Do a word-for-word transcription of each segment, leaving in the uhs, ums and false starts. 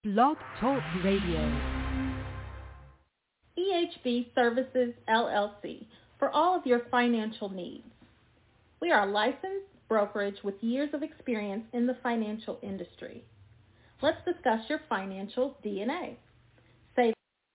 Blog Talk Radio. E H B Services, L L C, for all of your financial needs. We are a licensed brokerage with years of experience in the financial industry. Let's discuss your financial D N A. Say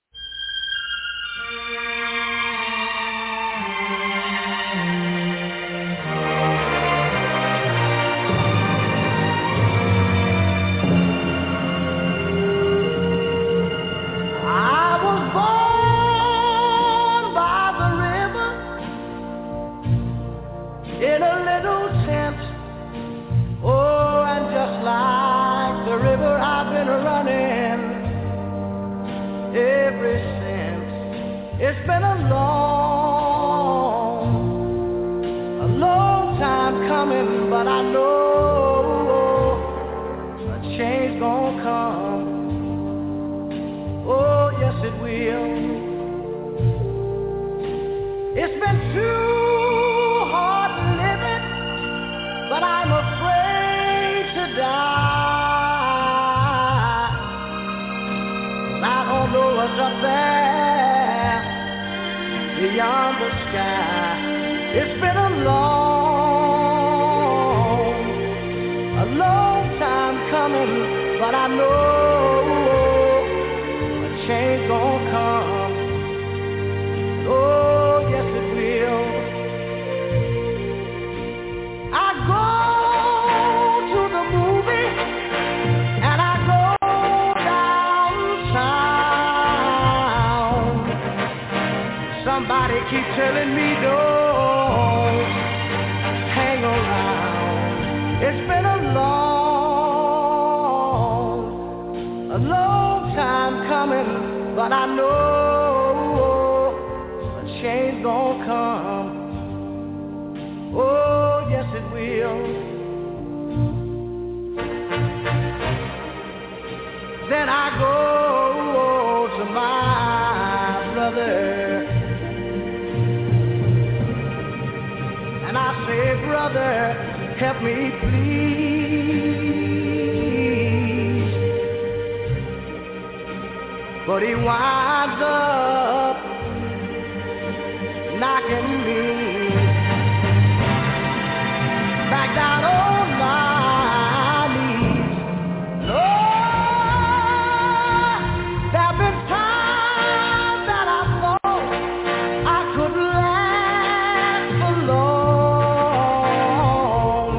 it's been a long, a long time coming, but I know a change gonna come. Oh, yes it will. It's been too hard living, but I'm afraid to die. I don't know what's up there beyond the sky. It's been a long, a long time coming, but I know a change gonna come. Oh, yes it will. I go to the movie and I go downtown. Somebody keep telling me don't hang around. It's been a long, a long time coming, but I know a change gonna come. Oh, yes it will. Then I go to my brother and I say, brother, help me please. But he winds up knocking me back down on my knees. Lord, there have been times that I thought I could last for long.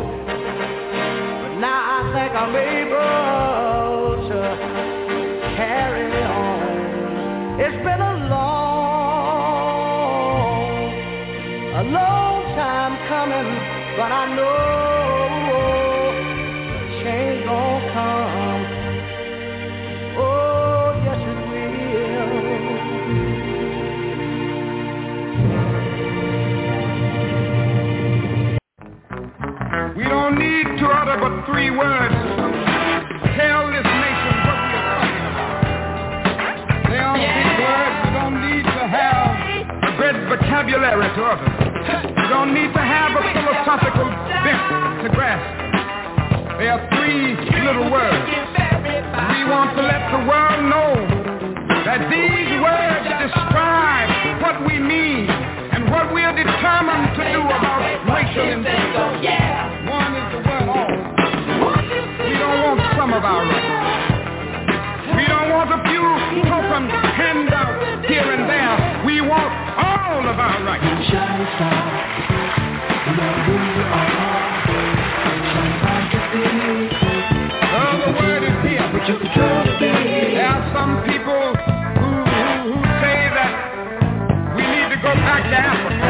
I'm able to carry on. It's been a long, a long time coming, but I know a change gonna come. Oh, yes it will. We don't need to utter but three words. Tell this nation what we are talking about. They are big words. We don't need to have a great vocabulary to utter. We don't need to have a philosophical bent to grasp. They are three little words. We want to let the world know that these words describe what we mean and what we are determined to do about racial injustice. One is the word all. We don't want some of our rights. We don't want a few token handouts here and there. We want all of our rights. Shine star, you know who you are. Shine bright to see. Oh, the word is here. But you control the beat. There are some people who, who, who say that we need to go back to Africa.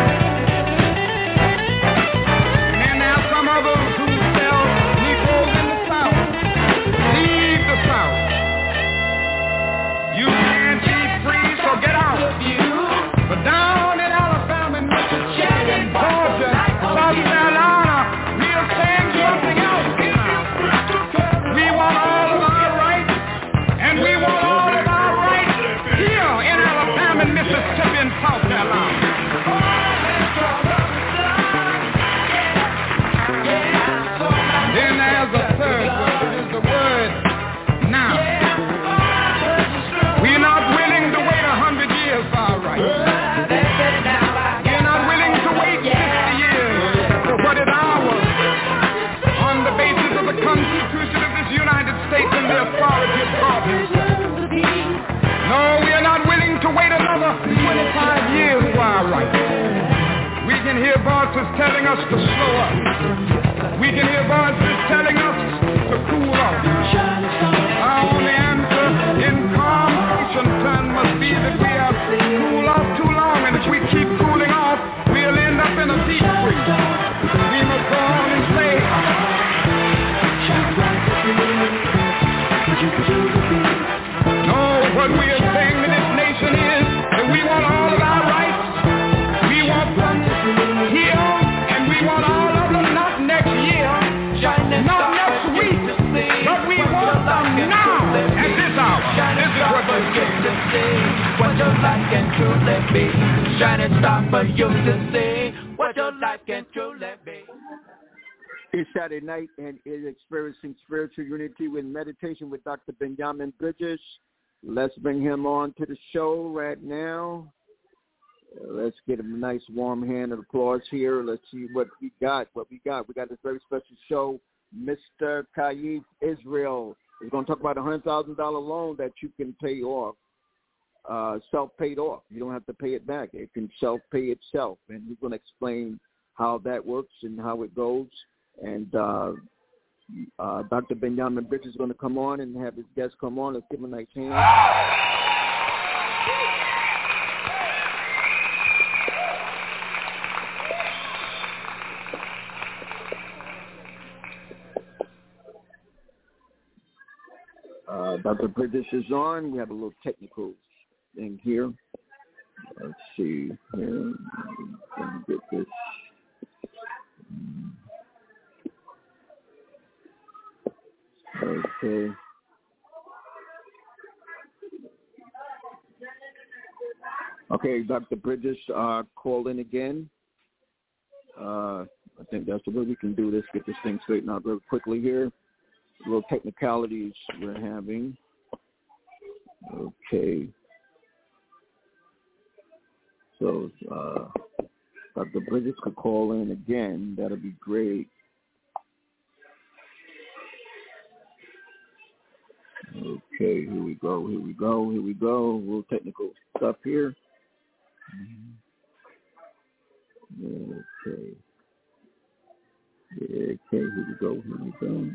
And then there are some others who sell Negroes in the South. Leave the South. You can't be free, so get out. But down in Alabama and Mississippi and Georgia, South Carolina, we are saying something else now. We want all of our rights. voices telling us to slow up. We can hear voices telling us to cool off. Our only answer in calm turn must be that we have cooled off too long, and if we keep cooling off, we'll end up in a deep freeze. We must go on and say, no, what we are saying to this nation is that we want all of our rights. We want them here, and we want all of them not next year, not next week, but we want them now, at this hour. This is what we're saying. What your life can truly be. Shining star for you to see. What your life can truly be. It's Saturday night, and it is Experiencing Spiritual Unity with Meditation with Doctor Benjamin Bridges. Let's bring him on to the show right now. Uh, let's get him a nice warm hand of applause here. Let's see what we got. What we got. We got this very special show. Mister Kaif Israel is going to talk about a one hundred thousand dollars loan that you can pay off, uh, self-paid off. You don't have to pay it back. It can self-pay itself. And he's going to explain how that works and how it goes. And uh, uh, Doctor Benjamin Bridges is going to come on and have his guests come on. Let's give him a nice hand. Uh, Doctor Bridges is on. We have a little technical thing here. Let's see. Here. Let me get this. Okay. Okay, Doctor Bridges, uh, call in again. Uh, I think that's the way we can do this, get this thing straightened out real quickly here. A little technicalities we're having. Okay. So, uh, Doctor Bridges could call in again. That'll be great. Okay, here we go, here we go, here we go. A little technical stuff here. Okay. Okay, here we go, here we go.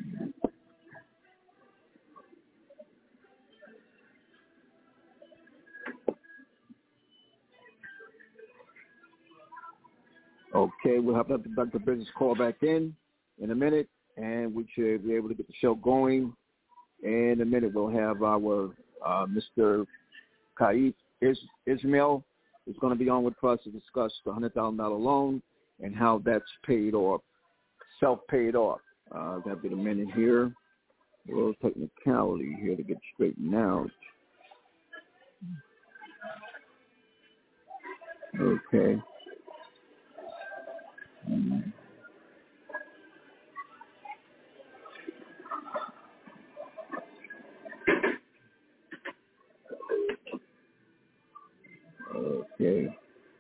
Okay, we'll have Doctor Bridges call back in in a minute, and we should be able to get the show going. In a minute, we'll have our uh, Mister Kaif Ismail is going to be on with us to discuss the one hundred thousand dollars loan and how that's paid off, self-paid off. Uh, that'll be a minute here. A little technicality here to get straightened out. Okay. Mm. Okay.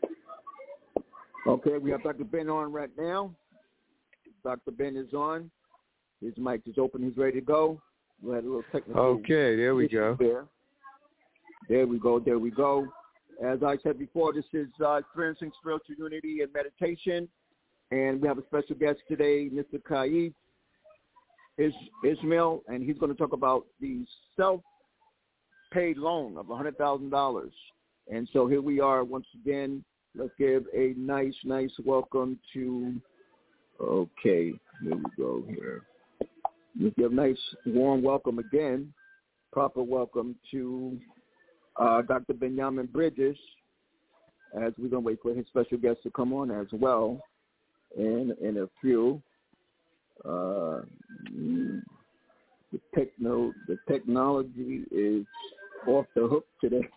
Okay, we have Doctor Ben on right now. Doctor Ben is on. His mic is open. He's ready to go. We had a little technical. Okay, there we go. There. there we go. There we go. As I said before, this is uh, Experiencing Spiritual Unity and Meditation. And we have a special guest today, Mister Kaif Is- Ismail, and he's going to talk about the self-paid loan of one hundred thousand dollars. And so here we are once again. Let's give a nice, nice welcome to, okay, here we go here. Let's give a nice, warm welcome again, proper welcome to uh, Doctor Benjamin Bridges, as we're going to wait for his special guest to come on as well in, in a few. Uh, the, techno, the technology is off the hook today.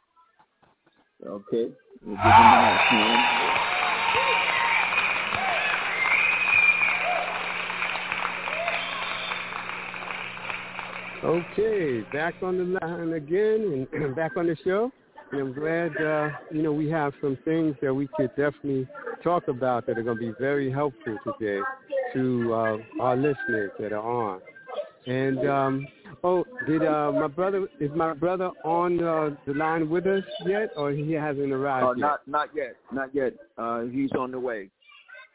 Okay, we'll give him a hand. Okay, back on the line again and back on the show. And I'm glad, uh, you know, we have some things that we could definitely talk about that are going to be very helpful today to uh, our listeners that are on. And, um, oh, did uh, my brother, is my brother on uh, the line with us yet, or he hasn't arrived uh, yet? Not, not yet, not yet. Uh, he's on the way.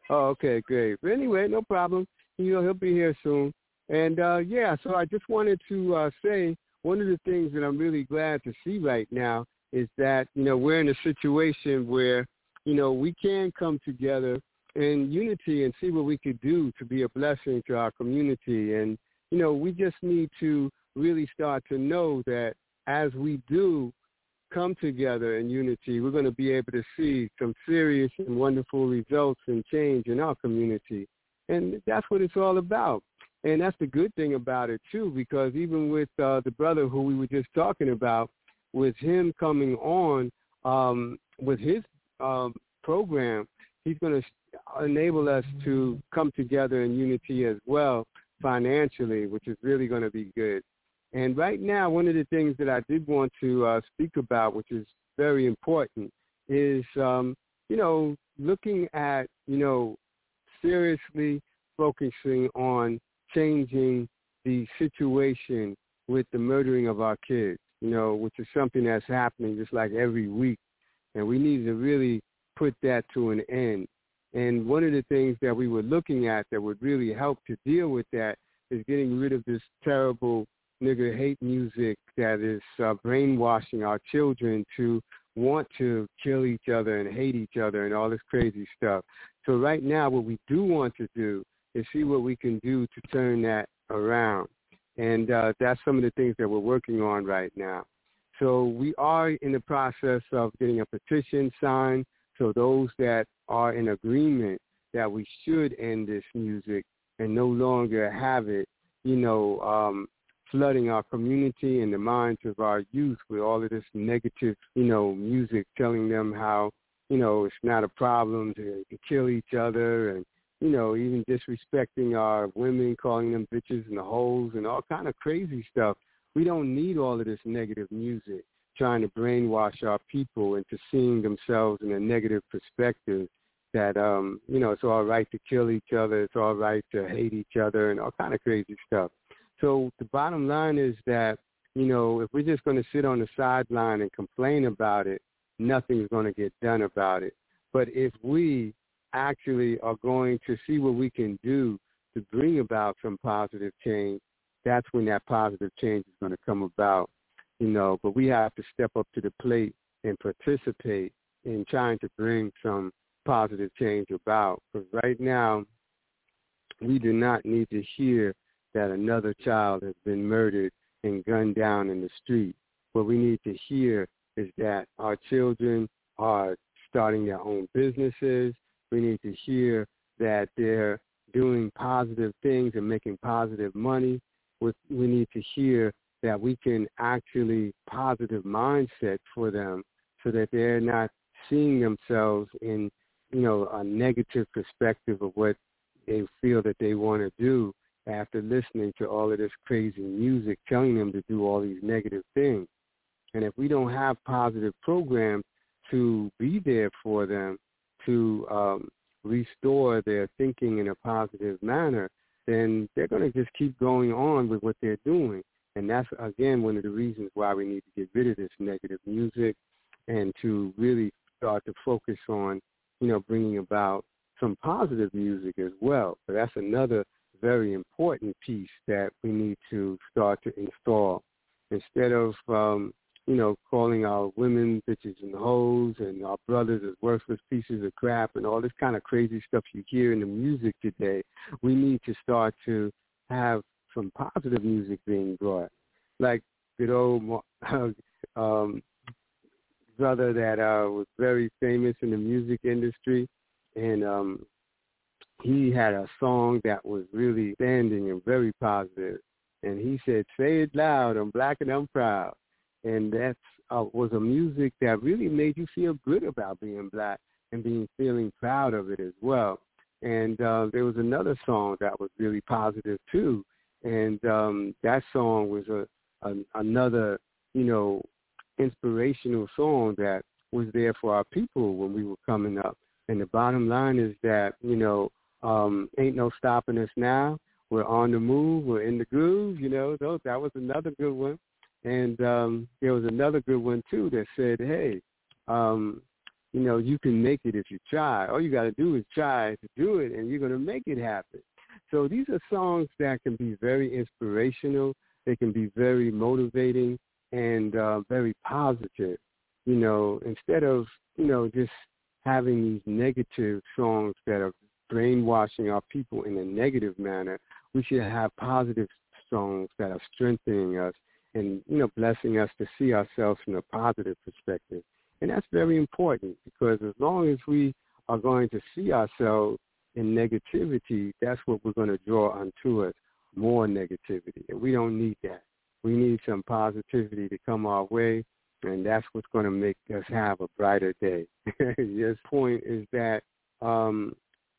Oh, okay, great. But anyway, no problem. You know, he'll be here soon. And, uh, yeah, so I just wanted to uh, say one of the things that I'm really glad to see right now is that, you know, we're in a situation where, you know, we can come together in unity and see what we could do to be a blessing to our community. And, you know, we just need to really start to know that as we do come together in unity, we're going to be able to see some serious and wonderful results and change in our community. And that's what it's all about. And that's the good thing about it, too, because even with uh, the brother who we were just talking about, with him coming on um, with his um, program, he's going to enable us to come together in unity as well financially, which is really going to be good. And right now, one of the things that I did want to uh, speak about, which is very important, is, um, you know, looking at, you know, seriously focusing on changing the situation with the murdering of our kids, you know, which is something that's happening just like every week. And we need to really put that to an end. And one of the things that we were looking at that would really help to deal with that is getting rid of this terrible nigger hate music that is uh, brainwashing our children to want to kill each other and hate each other and all this crazy stuff. So right now what we do want to do is see what we can do to turn that around. And uh, that's some of the things that we're working on right now. So we are in the process of getting a petition signed. So those that are in agreement that we should end this music and no longer have it, you know, um, flooding our community and the minds of our youth with all of this negative, you know, music telling them how, you know, it's not a problem to, to kill each other and, you know, even disrespecting our women, calling them bitches and the hoes and all kind of crazy stuff. We don't need all of this negative music trying to brainwash our people into seeing themselves in a negative perspective that, um, you know, it's all right to kill each other, it's all right to hate each other and all kind of crazy stuff. So the bottom line is that, you know, if we're just going to sit on the sideline and complain about it, nothing's going to get done about it. But if we actually are going to see what we can do to bring about some positive change, that's when that positive change is going to come about, you know. But we have to step up to the plate and participate in trying to bring some positive change about. Because right now, we do not need to hear that another child has been murdered and gunned down in the street. What we need to hear is that our children are starting their own businesses. We need to hear that they're doing positive things and making positive money. We need to hear that we can actually positive mindset for them so that they're not seeing themselves in, you know, a negative perspective of what they feel that they want to do after listening to all of this crazy music telling them to do all these negative things. And if we don't have positive programs to be there for them, to um, restore their thinking in a positive manner, then they're going to just keep going on with what they're doing. And that's, again, one of the reasons why we need to get rid of this negative music and to really start to focus on, you know, bringing about some positive music as well. But that's another very important piece that we need to start to install. Instead of, um, you know, calling our women bitches and hoes and our brothers as worthless pieces of crap and all this kind of crazy stuff you hear in the music today, we need to start to have some positive music being brought. Like good old um, brother that uh, was very famous in the music industry, and um, he had a song that was really standing and very positive. And he said, "Say it loud, I'm black and I'm proud." And that uh, was a music that really made you feel good about being black and being feeling proud of it as well. And uh, there was another song that was really positive too. And um, that song was a, a another, you know, inspirational song that was there for our people when we were coming up. And the bottom line is that, you know, um, ain't no stopping us now. We're on the move. We're in the groove. You know, those, that was another good one. And um, there was another good one, too, that said, hey, um, you know, you can make it if you try. All you got to do is try to do it, and you're going to make it happen. So these are songs that can be very inspirational. They can be very motivating and uh, very positive. You know, instead of, you know, just having these negative songs that are brainwashing our people in a negative manner, we should have positive songs that are strengthening us and, you know, blessing us to see ourselves from a positive perspective. And that's very important, because as long as we are going to see ourselves in negativity, that's what we're going to draw onto us, more negativity. And we don't need that. We need some positivity to come our way, and that's what's going to make us have a brighter day. His point is that um,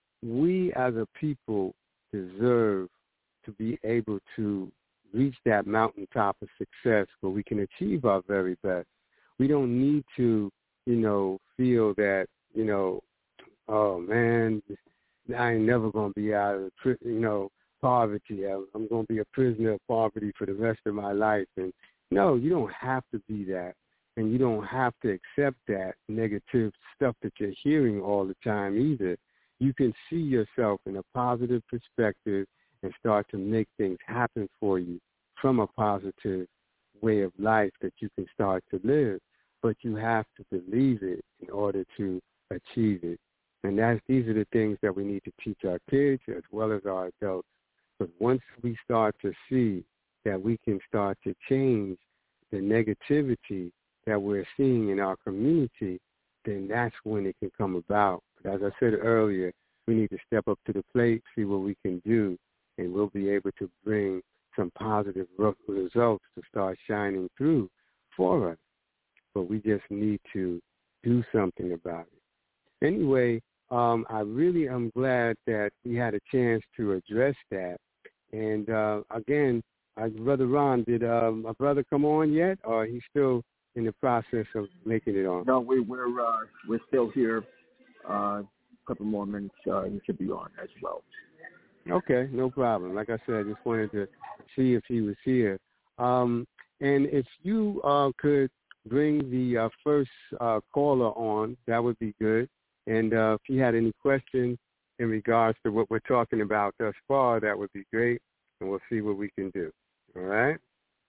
we as a people deserve to be able to reach that mountaintop of success where we can achieve our very best. We don't need to, you know, feel that, you know, oh, man, I ain't never going to be out of, you know, poverty. I'm going to be a prisoner of poverty for the rest of my life. And no, you don't have to be that. And you don't have to accept that negative stuff that you're hearing all the time either. You can see yourself in a positive perspective and start to make things happen for you from a positive way of life that you can start to live. But you have to believe it in order to achieve it. And that's, these are the things that we need to teach our kids as well as our adults. But once we start to see that we can start to change the negativity that we're seeing in our community, then that's when it can come about. But as I said earlier, we need to step up to the plate, see what we can do, and we'll be able to bring some positive results to start shining through for us. But we just need to do something about it. Anyway, um, I really am glad that we had a chance to address that. And, uh, again, uh, Brother Ron, did uh, my brother come on yet, or he's still in the process of making it on? No, we, we're uh, we're still here. Uh, a couple more minutes, uh, he should be on as well. Okay, no problem. Like I said, I just wanted to see if he was here. Um, and if you uh, could bring the uh, first uh, caller on, that would be good. And uh, if you had any questions in regards to what we're talking about thus far, that would be great, and we'll see what we can do. All right?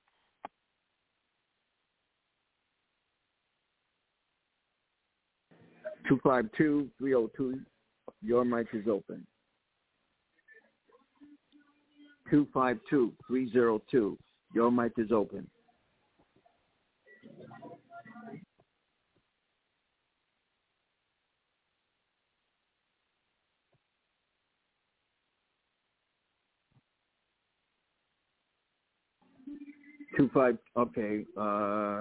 two five two, three oh two, your mic is open. two five two, three oh two, your mic is open. Two five. Okay. Uh,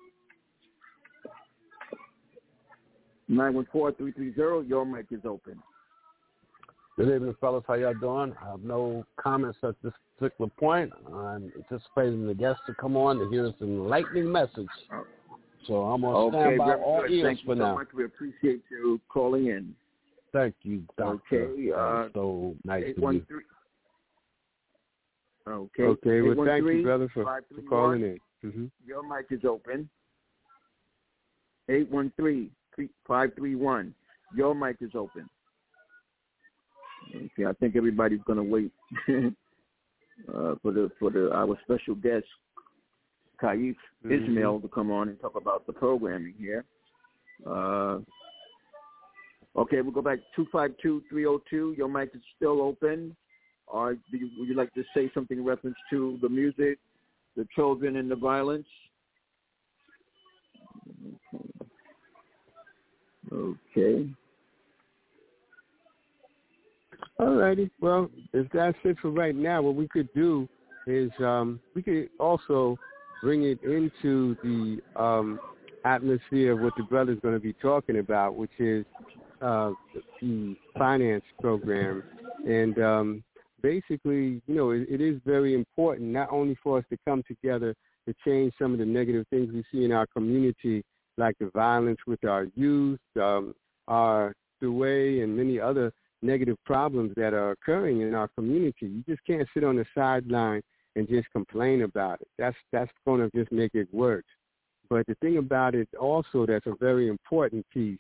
nine one four three three zero. Your mic is open. Good evening, fellas. How y'all doing? I have no comments at this particular point. I'm anticipating the guests to come on to hear this enlightening message. So I'm going to stand by all ears Thank for you so now. much. We appreciate you calling in. Thank you, Doctor. Okay. Uh, so nice eight to one meet three. Okay. Okay. Well, thank you, brother, for, for calling in. Mm-hmm. Your mic is open. eight one three, five three one. Your mic is open. Okay, I think everybody's going to wait uh, for the for the our special guest, Kaif mm-hmm. Ismail, to come on and talk about the programming here. Uh, okay, we'll go back two five two, three oh two. Your mic is still open. Or do you, would you like to say something in reference to the music, the children, and the violence? Okay. okay. All righty. Well, if that's it for right now, what we could do is um, we could also bring it into the um, atmosphere of what the brother's going to be talking about, which is uh, the finance program. And um, basically, you know, it, it is very important not only for us to come together to change some of the negative things we see in our community, like the violence with our youth, um, our the way, and many other negative problems that are occurring in our community. You just can't sit on the sideline and just complain about it. That's that's going to just make it worse. But the thing about it also that's a very important piece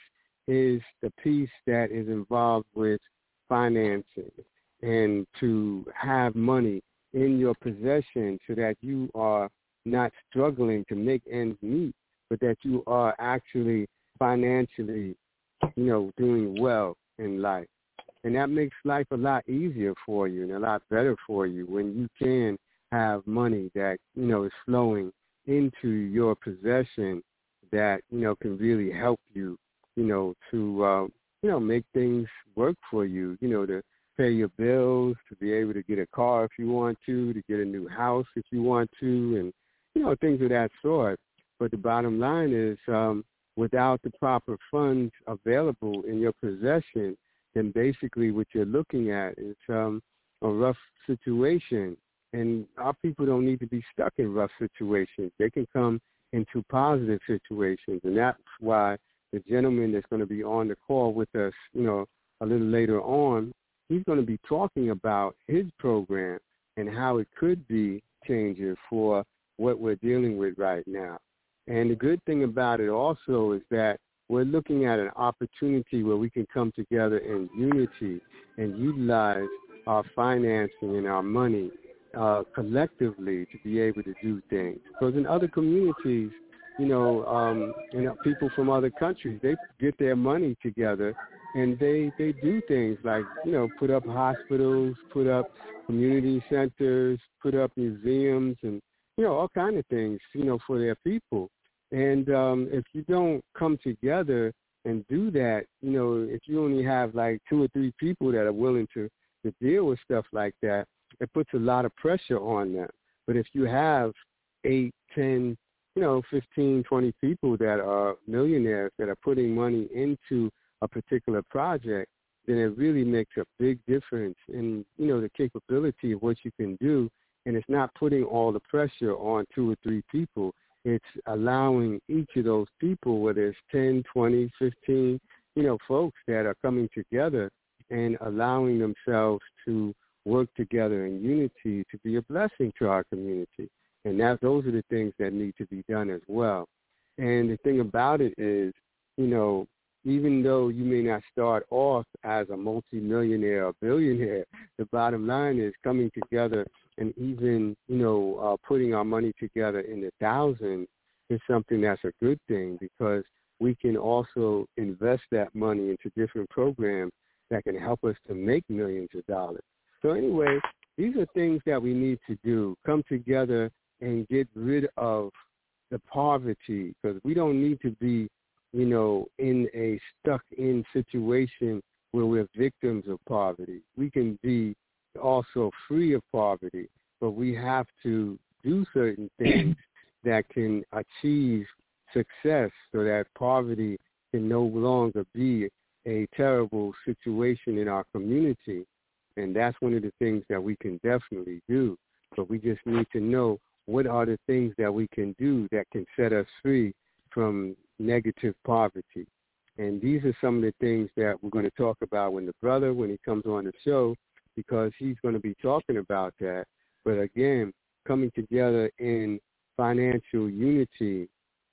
is the piece that is involved with financing and to have money in your possession so that you are not struggling to make ends meet, but that you are actually financially, you know, doing well in life. And that makes life a lot easier for you and a lot better for you when you can have money that, you know, is flowing into your possession that, you know, can really help you, you know, to, uh, you know, make things work for you, you know, to pay your bills, to be able to get a car if you want to, to get a new house if you want to, and, you know, things of that sort. But the bottom line is um, without the proper funds available in your possession, then basically what you're looking at is um, a rough situation. And our people don't need to be stuck in rough situations. They can come into positive situations. And that's why the gentleman that's going to be on the call with us, you know, a little later on, he's going to be talking about his program and how it could be changing for what we're dealing with right now. And the good thing about it also is that we're looking at an opportunity where we can come together in unity and utilize our financing and our money uh, collectively to be able to do things. Because in other communities, you know, um, you know, people from other countries, they get their money together and they, they do things like, you know, put up hospitals, put up community centers, put up museums and, you know, all kinds of things, you know, for their people. And um, if you don't come together and do that, you know, if you only have like two or three people that are willing to, to deal with stuff like that, it puts a lot of pressure on them. But if you have eight, ten, you know, fifteen, twenty people that are millionaires that are putting money into a particular project, then it really makes a big difference in, you know, the capability of what you can do. And it's not putting all the pressure on two or three people. It's allowing each of those people, whether it's ten, twenty, fifteen, you know, folks that are coming together and allowing themselves to work together in unity to be a blessing to our community. And that those are the things that need to be done as well. And the thing about it is, you know, even though you may not start off as a multimillionaire or billionaire, the bottom line is coming together and even, you know, uh, putting our money together in the thousands is something that's a good thing because we can also invest that money into different programs that can help us to make millions of dollars. So anyway, these are things that we need to do, come together and get rid of the poverty because we don't need to be, you know, in a stuck-in situation where we're victims of poverty. We can be also free of poverty, but we have to do certain things that can achieve success so that poverty can no longer be a terrible situation in our community. And that's one of the things that we can definitely do. But we just need to know what are the things that we can do that can set us free from negative poverty. And these are some of the things that we're going to talk about when the brother, when he comes on the show, because he's going to be talking about that. But again, coming together in financial unity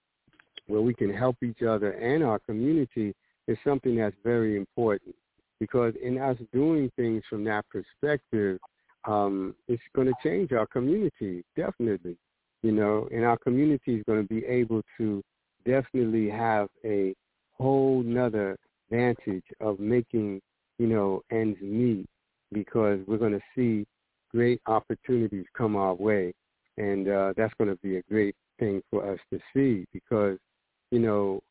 where we can help each other and our community is something that's very important. Because in us doing things from that perspective, um, it's going to change our community, definitely. You know, and our community is going to be able to definitely have a whole nother vantage of making, you know, ends meet because we're going to see great opportunities come our way. And uh, that's going to be a great thing for us to see because, you know,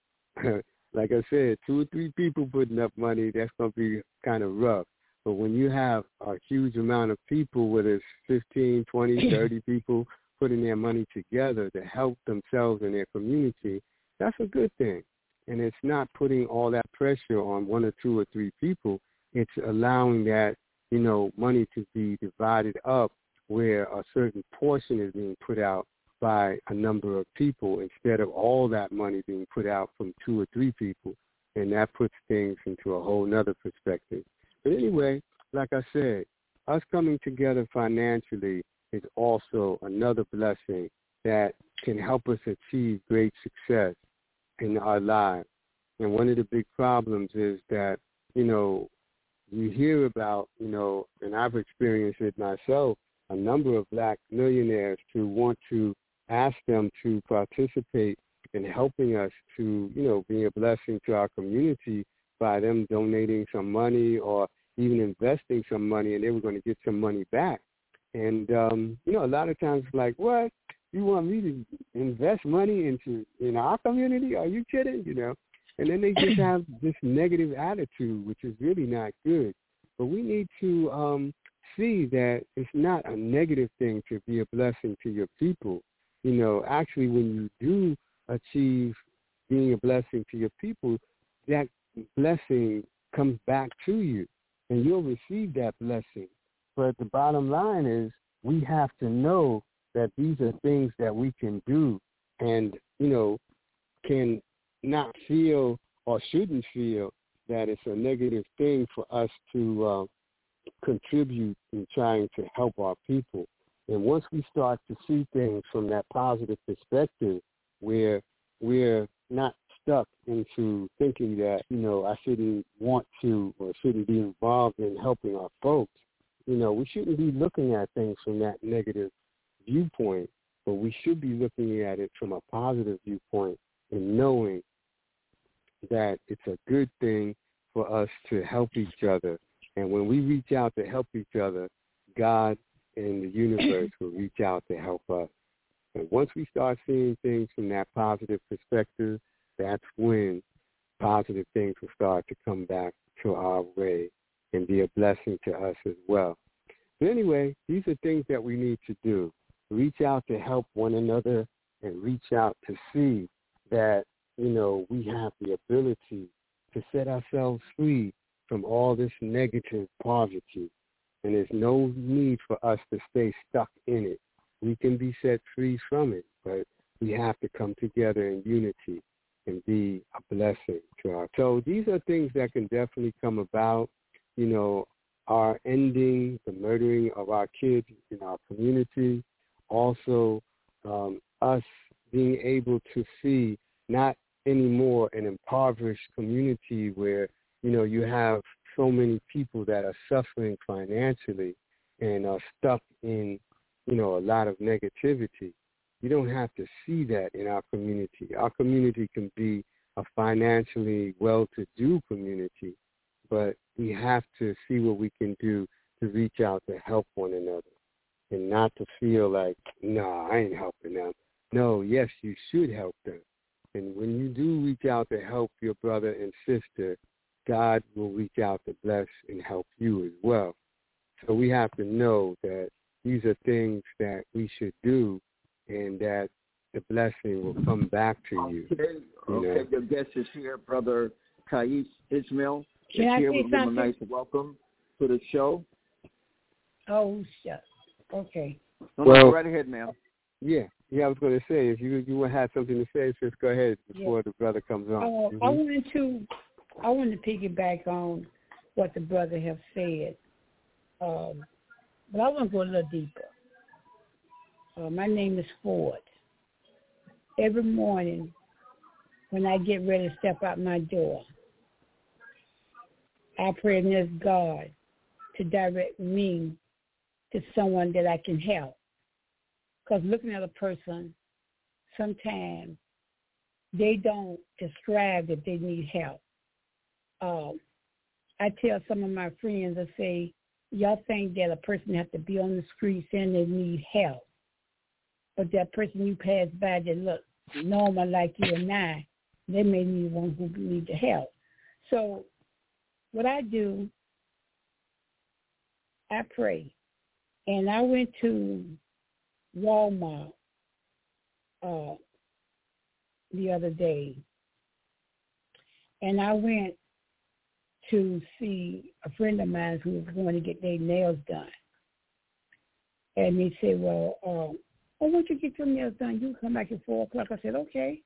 like I said, two or three people putting up money, that's going to be kind of rough. But when you have a huge amount of people, whether it's fifteen, twenty, thirty people putting their money together to help themselves and their community, that's a good thing. And it's not putting all that pressure on one or two or three people. It's allowing that, you know, money to be divided up where a certain portion is being put out by a number of people instead of all that money being put out from two or three people. And that puts things into a whole nother perspective. But anyway, like I said, us coming together financially is also another blessing that can help us achieve great success in our lives. And one of the big problems is that, you know, you hear about, you know, and I've experienced it myself, a number of black millionaires to want to ask them to participate in helping us to, you know, be a blessing to our community by them donating some money or even investing some money, and they were going to get some money back. And, um, you know, a lot of times it's like, what? You want me to invest money into in our community? Are you kidding? You know? And then they just have this negative attitude, which is really not good. But we need to um, see that it's not a negative thing to be a blessing to your people. You know, actually, when you do achieve being a blessing to your people, that blessing comes back to you, and you'll receive that blessing. But the bottom line is we have to know that these are things that we can do and, you know, can not feel or shouldn't feel that it's a negative thing for us to uh, contribute in trying to help our people. And once we start to see things from that positive perspective where we're not stuck into thinking that, you know, I shouldn't want to or shouldn't be involved in helping our folks, you know, we shouldn't be looking at things from that negative viewpoint, but we should be looking at it from a positive viewpoint and knowing that it's a good thing for us to help each other. And when we reach out to help each other, God and the universe will reach out to help us. And once we start seeing things from that positive perspective, that's when positive things will start to come back to our way and be a blessing to us as well. But anyway, these are things that we need to do. Reach out to help one another and reach out to see that, you know, we have the ability to set ourselves free from all this negative poverty. And there's no need for us to stay stuck in it. We can be set free from it, but we have to come together in unity and be a blessing to our. So these are things that can definitely come about, you know, our ending the murdering of our kids in our community, also um, us being able to see not anymore an impoverished community where, you know, you have so many people that are suffering financially and are stuck in, you know, a lot of negativity. You don't have to see that in our community. Our community can be a financially well-to-do community, but we have to see what we can do to reach out to help one another and not to feel like, no, nah, I ain't helping them. No, yes, you should help them. And when you do reach out to help your brother and sister, God will reach out to bless and help you as well. So we have to know that these are things that we should do and that the blessing will come back to you. Okay, you okay. know? The guest is here, Brother Kais Ismail. Can I here. say We'll give him a something? nice welcome to the show. Oh, shucks. Okay. No, Well, no, go right ahead, ma'am. Yeah, yeah. I was going to say, if you you had something to say, just go ahead before Yeah. the brother comes on. Uh, mm-hmm. I wanted to, I wanted to piggyback on what the brother have said, um, but I want to go a little deeper. Uh, my name is Ford. Every morning, when I get ready to step out my door, I pray and ask God to direct me to someone that I can help. Because looking at a person, sometimes they don't describe that they need help. Um, I tell some of my friends, I say, y'all think that a person has to be on the street saying they need help. But that person you pass by that look normal like you and I, they may be one who need the help. So what I do, I pray. And I went to Walmart uh, the other day, and I went to see a friend of mine who was going to get their nails done. And he said, well, um, oh, once you get your nails done, you come back at four o'clock. I said, okay.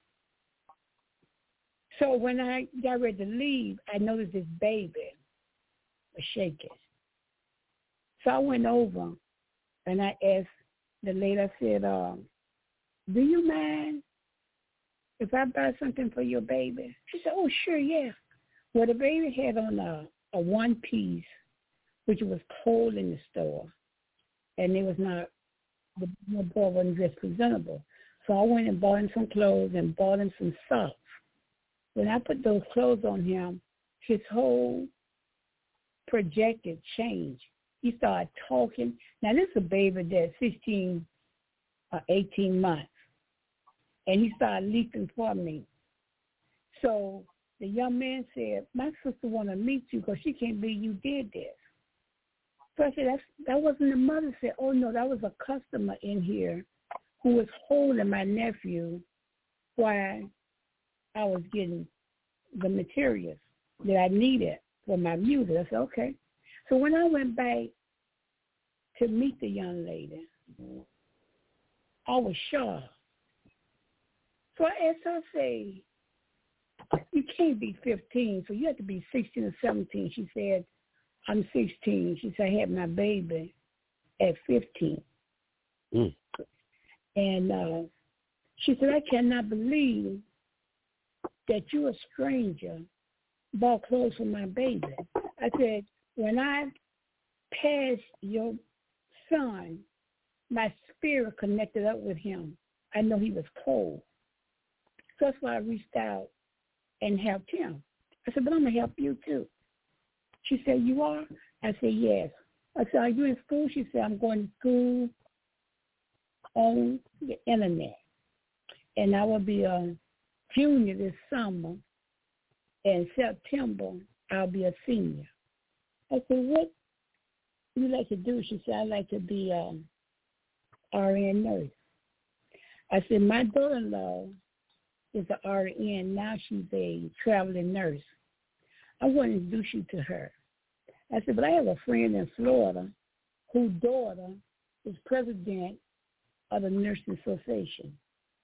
So when I got ready to leave, I noticed this baby was shaking. So I went over and I asked the lady, I said, um, do you mind if I buy something for your baby? She said, oh, sure, yeah. Well, the baby had on a, a one piece, which was cold in the store, and it was not, the boy wasn't dressed presentable. So I went and bought him some clothes and bought him some socks. When I put those clothes on him, his whole projected changed. He started talking. Now, this is a baby that's sixteen or eighteen months, and he started leaping for me. So the young man said, my sister want to meet you because she can't believe you did this. So I said, That's, that wasn't the mother. Said, oh, no, that was a customer in here who was holding my nephew while I was getting the materials that I needed for my music. I said, okay. So when I went back to meet the young lady, I was shocked. So I asked her, I say, you can't be fifteen, so you have to be sixteen or seventeen. She said, I'm sixteen. She said, I had my baby at fifteen. Mm. And uh, she said, I cannot believe that you're a stranger bought clothes for my baby. I said, when I passed your son, my spirit connected up with him. I know he was cold. So that's why I reached out and helped him. I said, but I'm going to help you too. She said, you are? I said, yes. I said, are you in school? She said, I'm going to school on the internet. And I will be a junior this summer. In September, I'll be a senior. I said, what do you like to do? She said, I'd like to be an R N nurse. I said, my daughter-in-law is an R N. Now she's a traveling nurse. I want to introduce you to her. I said, but I have a friend in Florida whose daughter is president of the Nursing Association.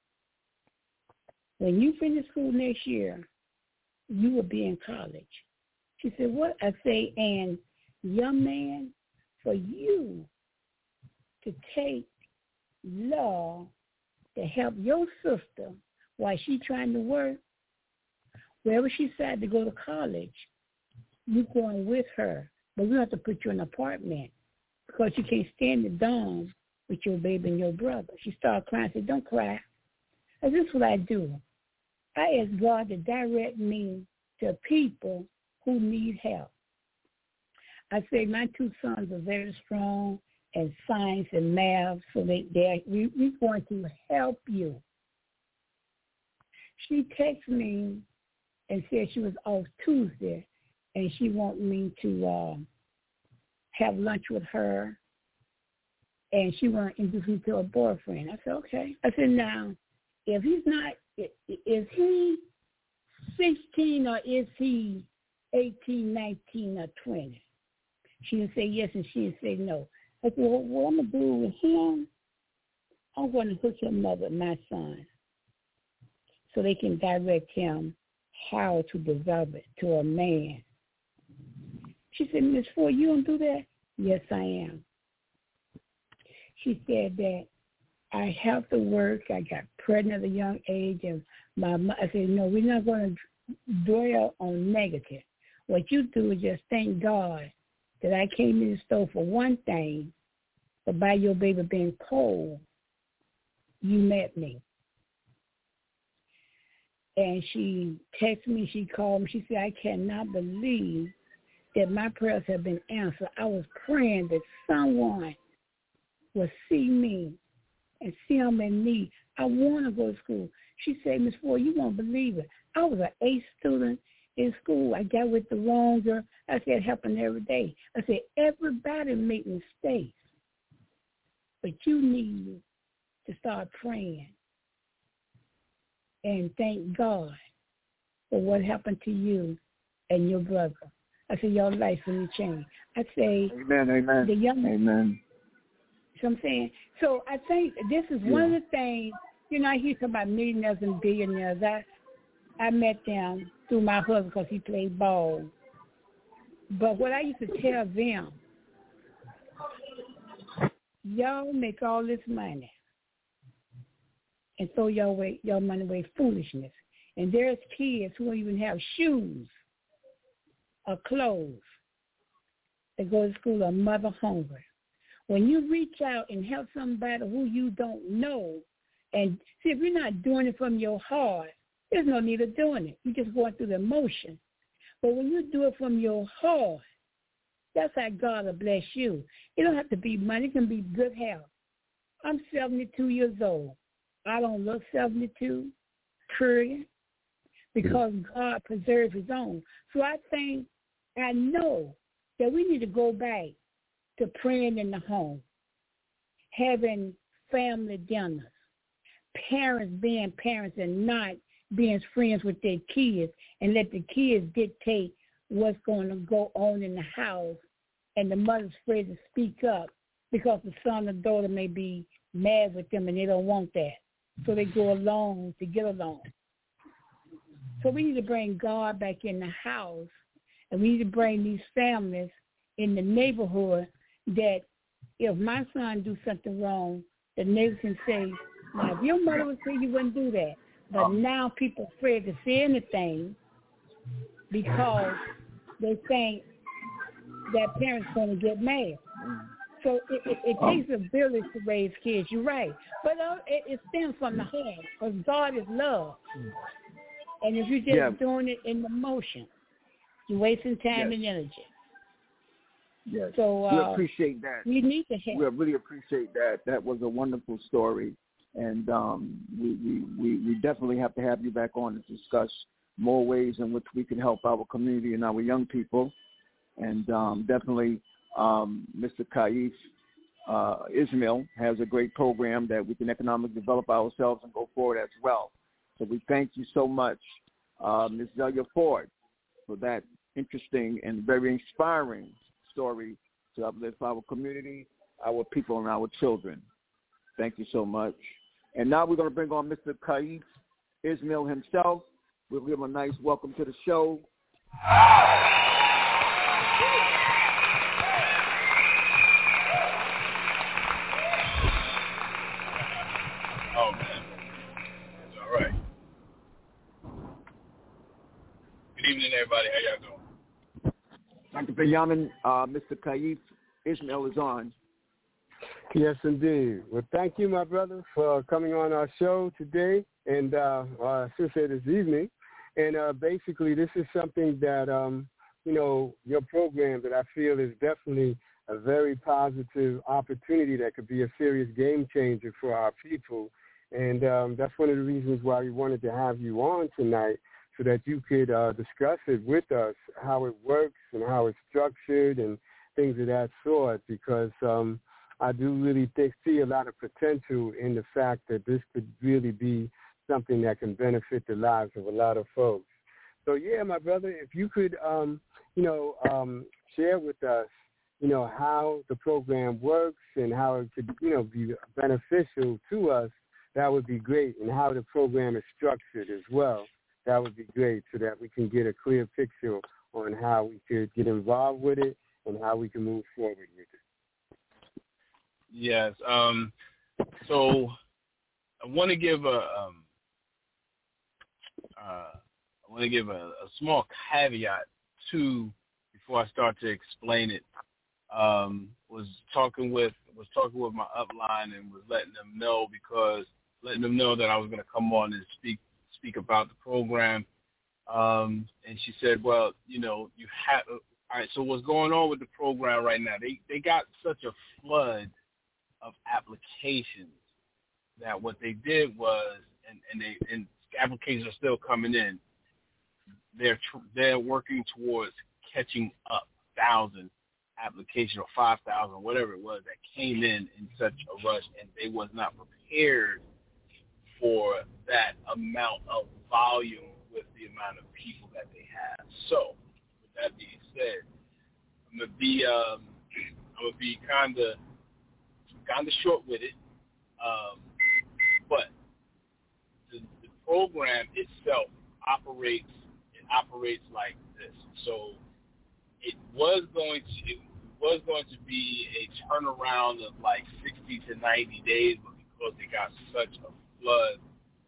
When you finish school next year, you will be in college. She said, what? I say, and young man, for you to take law to help your sister while she's trying to work, wherever she decided to go to college, you're going with her. But we have to put you in an apartment because you can't stay in the dorm with your baby and your brother. She started crying. I said, don't cry. And this is what I do. I ask God to direct me to people who need help. I say my two sons are very strong in science and math, so they, they we, we're going to help you. She texted me and said she was off Tuesday, and she wanted me to uh, have lunch with her, and she wanted to introduce me to her boyfriend. I said, okay. I said, now, if he's not, is he sixteen or is he eighteen, nineteen, or twenty? She didn't say yes, and she didn't say no. I said, well, what I'm going to do with him, I'm going to hook him up with my son so they can direct him how to develop it to a man. She said, Miss Ford, you don't do that? Yes, I am. She said that I have to work. I got pregnant at a young age, and my I said, no, we're not going to dwell on negative. What you do is just thank God that I came in the store for one thing, but by your baby being cold, you met me. And she texted me, she called me, she said, I cannot believe that my prayers have been answered. I was praying that someone would see me and see I'm in need. I want to go to school. She said, Miss Ford, you won't believe it. I was an A student in school. I got with the wrong girl. I said, it happened every day. I said, everybody make mistakes, but you need to start praying and thank God for what happened to you and your brother. I said, your life will change. I say, amen, amen, the young, amen. So I'm saying, so I think this is yeah. one of the things, you know, I hear about millionaires and billionaires. I, I met them through my husband because he played ball. But what I used to tell them, y'all make all this money, and throw your away, your money away foolishness. And there's kids who don't even have shoes or clothes. They go to school a mother hungry. When you reach out and help somebody who you don't know, and see, if you're not doing it from your heart, there's no need of doing it. You're just going through the emotion. But when you do it from your heart, that's how God will bless you. It don't have to be money. It can be good health. I'm seventy-two years old. I don't look seventy-two, period, because God preserved his own. So I think, I know that we need to go back to praying in the home, having family dinners, parents being parents and not being friends with their kids, and let the kids dictate what's going to go on in the house, and the mother's afraid to speak up because the son or daughter may be mad with them and they don't want that. So they go along to get along. So we need to bring God back in the house, and we need to bring these families in the neighborhood that if my son do something wrong, the neighbors can say, now, if your mother would say you wouldn't do that, but now people are afraid to say anything because they think that parents are going to get mad. So it, it, it takes a village to raise kids. You're right. But uh, it, it stems from the home because God is love. And if you're just yeah. doing it in the motion, you're wasting time yes. and energy. Yes. So uh, we appreciate that. We need to help. We really appreciate that. That was a wonderful story. And um, we, we, we, we definitely have to have you back on to discuss more ways in which we can help our community and our young people. And um, definitely um, Mister Kaif uh, Ismail has a great program that we can economically develop ourselves and go forward as well. So we thank you so much, uh, Miz Zelia Ford, for that interesting and very inspiring story to uplift our community, our people, and our children. Thank you so much. And now we're going to bring on Mister Kaif Ismail himself. We'll give him a nice welcome to the show. Oh, man. It's all right. Good evening, everybody. How y'all doing? Doctor Benjamin, uh, Mister Kaif Ismail is on. Yes, indeed. Well, thank you, my brother, for coming on our show today, and uh, I should say this evening. And uh, basically, this is something that, um, you know, your program that I feel is definitely a very positive opportunity that could be a serious game changer for our people. And um, that's one of the reasons why we wanted to have you on tonight, so that you could uh, discuss it with us, how it works and how it's structured and things of that sort, because um, I do really think, see a lot of potential in the fact that this could really be something that can benefit the lives of a lot of folks. So, yeah, my brother, if you could, um, you know, um, share with us, you know, how the program works and how it could, you know, be beneficial to us, that would be great, and how the program is structured as well. That would be great, so that we can get a clear picture on how we could get involved with it and how we can move forward with it. Yes. Um, so I want to give a um, uh, I want to give a, a small caveat to before I start to explain it. Um, was talking with was talking with my upline and was letting them know because letting them know that I was going to come on and speak speak about the program. Um, and she said, well, you know, you have all right. So what's going on with the program right now? They they got such a flood of applications that what they did was, and, and they and applications are still coming in. They're tr- they're working towards catching up thousand applications or five thousand, whatever it was, that came in in such a rush, and they was not prepared for that amount of volume with the amount of people that they have. So, with that being said, I'm gonna be um, I'm gonna be kind of kind of short with it, um, but the, the program itself operates it operates like this. So it was going to it was going to be a turnaround of like sixty to ninety days, but because they got such a flood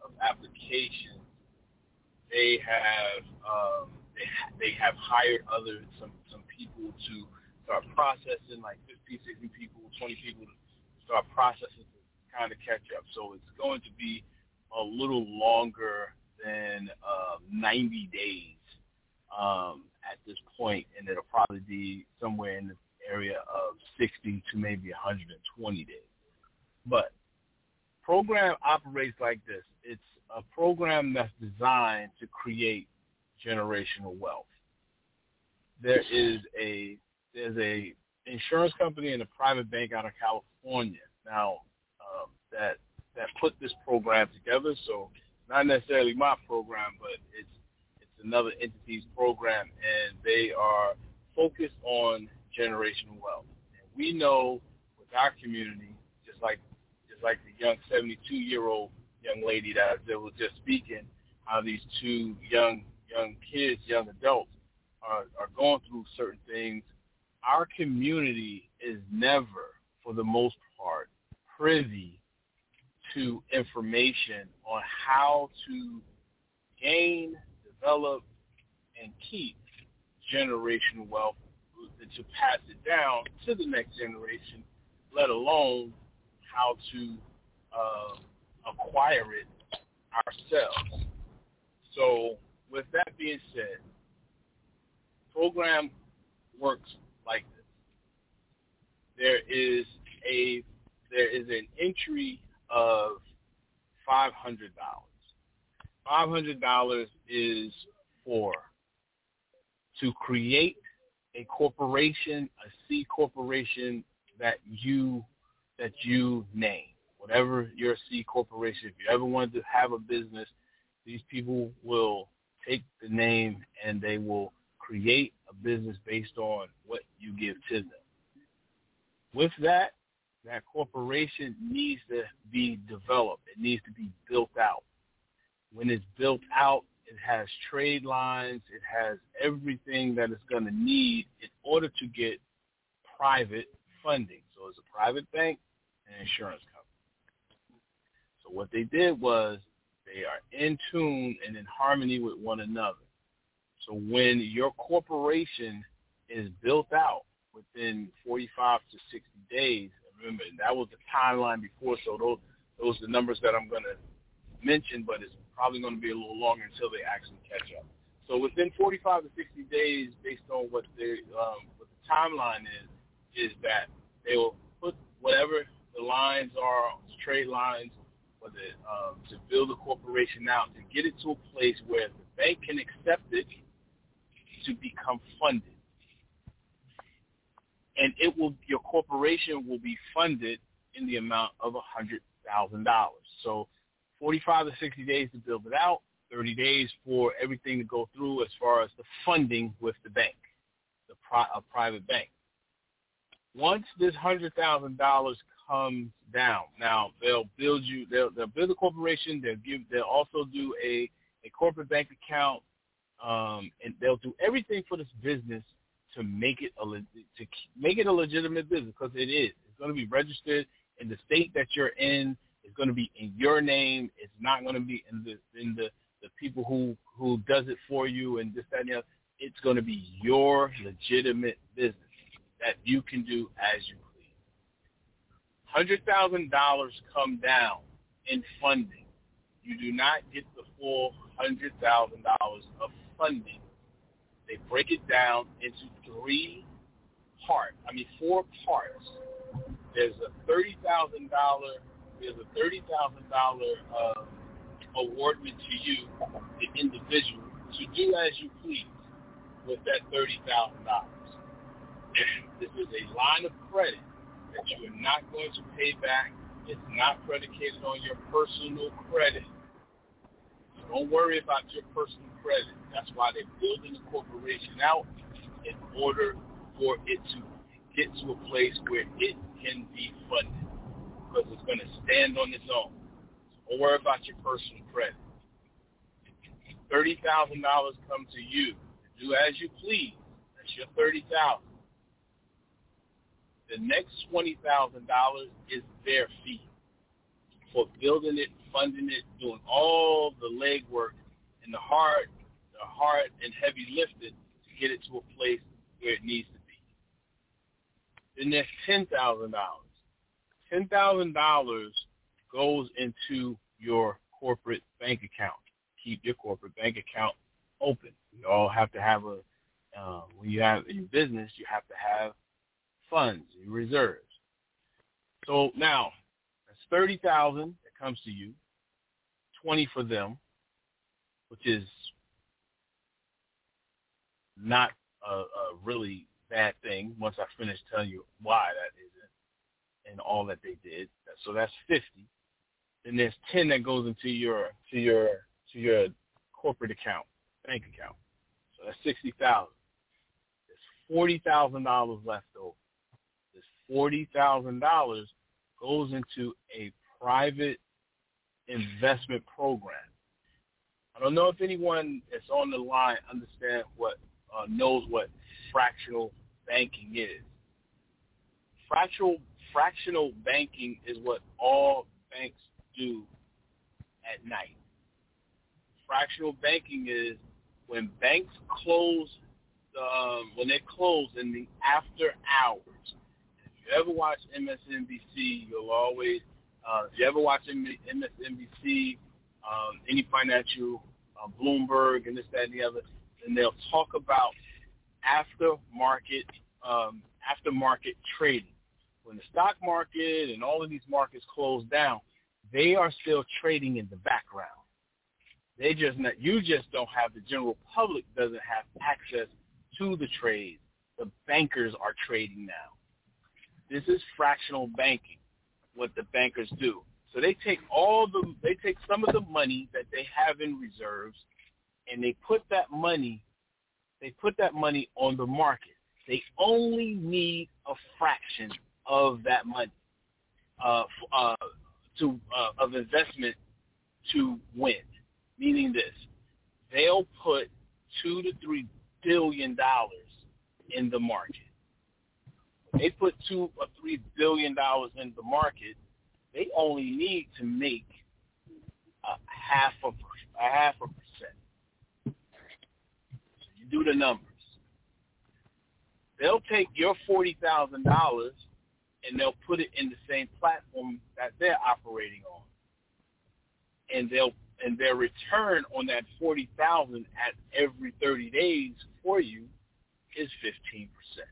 of applications, they have um, they they have hired other some some people to start processing, like fifty, sixty people, twenty people to start processing to kind of catch up. So it's going to be a little longer than uh, ninety days um, at this point, and it'll probably be somewhere in the area of sixty to maybe one hundred twenty days. But program operates like this. It's a program that's designed to create generational wealth. There is a there's a insurance company and a private bank out of California now um, that that put this program together. So not necessarily my program, but it's it's another entity's program, and they are focused on generational wealth. And we know with our community, just like just like the young seventy-two-year-old young lady that, that was just speaking, how these two young young kids, young adults, are, are going through certain things. Our community is never, for the most part, privy to information on how to gain, develop, and keep generational wealth to pass it down to the next generation, let alone how to uh, acquire it ourselves. So with that being said, program works like this. There is a there is an entry of five hundred dollars. five hundred dollars is for to create a corporation, a C corporation that you that you name. Whatever your C corporation, if you ever wanted to have a business, these people will take the name and they will create a business based on what you give to them. With that, that corporation needs to be developed. It needs to be built out. When it's built out, it has trade lines. It has everything that it's going to need in order to get private funding. So it's a private bank and insurance company. So what they did was they are in tune and in harmony with one another. So when your corporation is built out within forty-five to sixty days, remember, that was the timeline before, so those, those are the numbers that I'm going to mention, but it's probably going to be a little longer until they actually catch up. So within forty-five to sixty days, based on what the, um, what the timeline is, is that they will put whatever the lines are, the trade lines, whether um, to build a corporation out, to get it to a place where the bank can accept it to become funded. And it will, your corporation will be funded in the amount of one hundred thousand dollars. So forty-five to sixty days to build it out, thirty days for everything to go through as far as the funding with the bank, the pri- a private bank. Once this one hundred thousand dollars comes down, now they'll build you, they'll, they'll build a corporation, they'll give, they'll also do a, a corporate bank account, um, and they'll do everything for this business to make it a to make it a legitimate business, because it is. It's going to be registered in the state that you're in. It's going to be in your name. It's not going to be in the in the, the people who, who does it for you and this, that, and the other. It's going to be your legitimate business that you can do as you please. one hundred thousand dollars come down in funding. You do not get the full one hundred thousand dollars of funding. They break it down into three parts. I mean, four parts. There's a thirty thousand dollars. There's a thirty thousand dollars uh, awardment to you, the individual, to do as you please with that thirty thousand dollars. This is a line of credit that you are not going to pay back. It's not predicated on your personal credit. So don't worry about your personal credit. That's why they're building the corporation out, in order for it to get to a place where it can be funded, because it's going to stand on its own. So don't worry about your personal credit. thirty thousand dollars come to you. Do as you please. That's your thirty thousand dollars. The next twenty thousand dollars is their fee. for building it, funding it, doing all the legwork and the hard, the hard and heavy lifting to get it to a place where it needs to be. Then there's ten thousand dollars. ten thousand dollars goes into your corporate bank account. Keep your corporate bank account open. You all have to have a, uh, when you have in business, you have to have funds, reserves. So now, that's thirty thousand dollars that comes to you, twenty for them, which is not a, a really bad thing once I finish telling you why that isn't and all that they did. So that's fifty. Then there's ten that goes into your to your to your corporate account, bank account. So that's sixty thousand. There's forty thousand dollars left over. This forty thousand dollars goes into a private investment program. I don't know if anyone that's on the line understand what uh, knows what fractional banking is. Fractional fractional banking is what all banks do at night. Fractional banking is when banks close, um, when they close in the after hours. If you ever watch M S N B C, you'll always, uh, if you ever watch M S N B C, um, any financial, uh, Bloomberg and this, that, and the other, and they'll talk about after market, um, after market trading. When the stock market and all of these markets close down, they are still trading in the background. They just not, you just don't have, the general public doesn't have access to the trades. The bankers are trading now. This is fractional banking, what the bankers do. So they take all the, they take some of the money that they have in reserves, and they put that money, they put that money on the market. They only need a fraction of that money uh, uh, to uh, of investment to win. Meaning this, they'll put two to three billion dollars in the market. They put two or three billion dollars in the market. They only need to make a half of a half a percent. So you do the numbers. They'll take your forty thousand dollars and they'll put it in the same platform that they're operating on, and they'll and their return on that forty thousand at every thirty days for you is fifteen percent.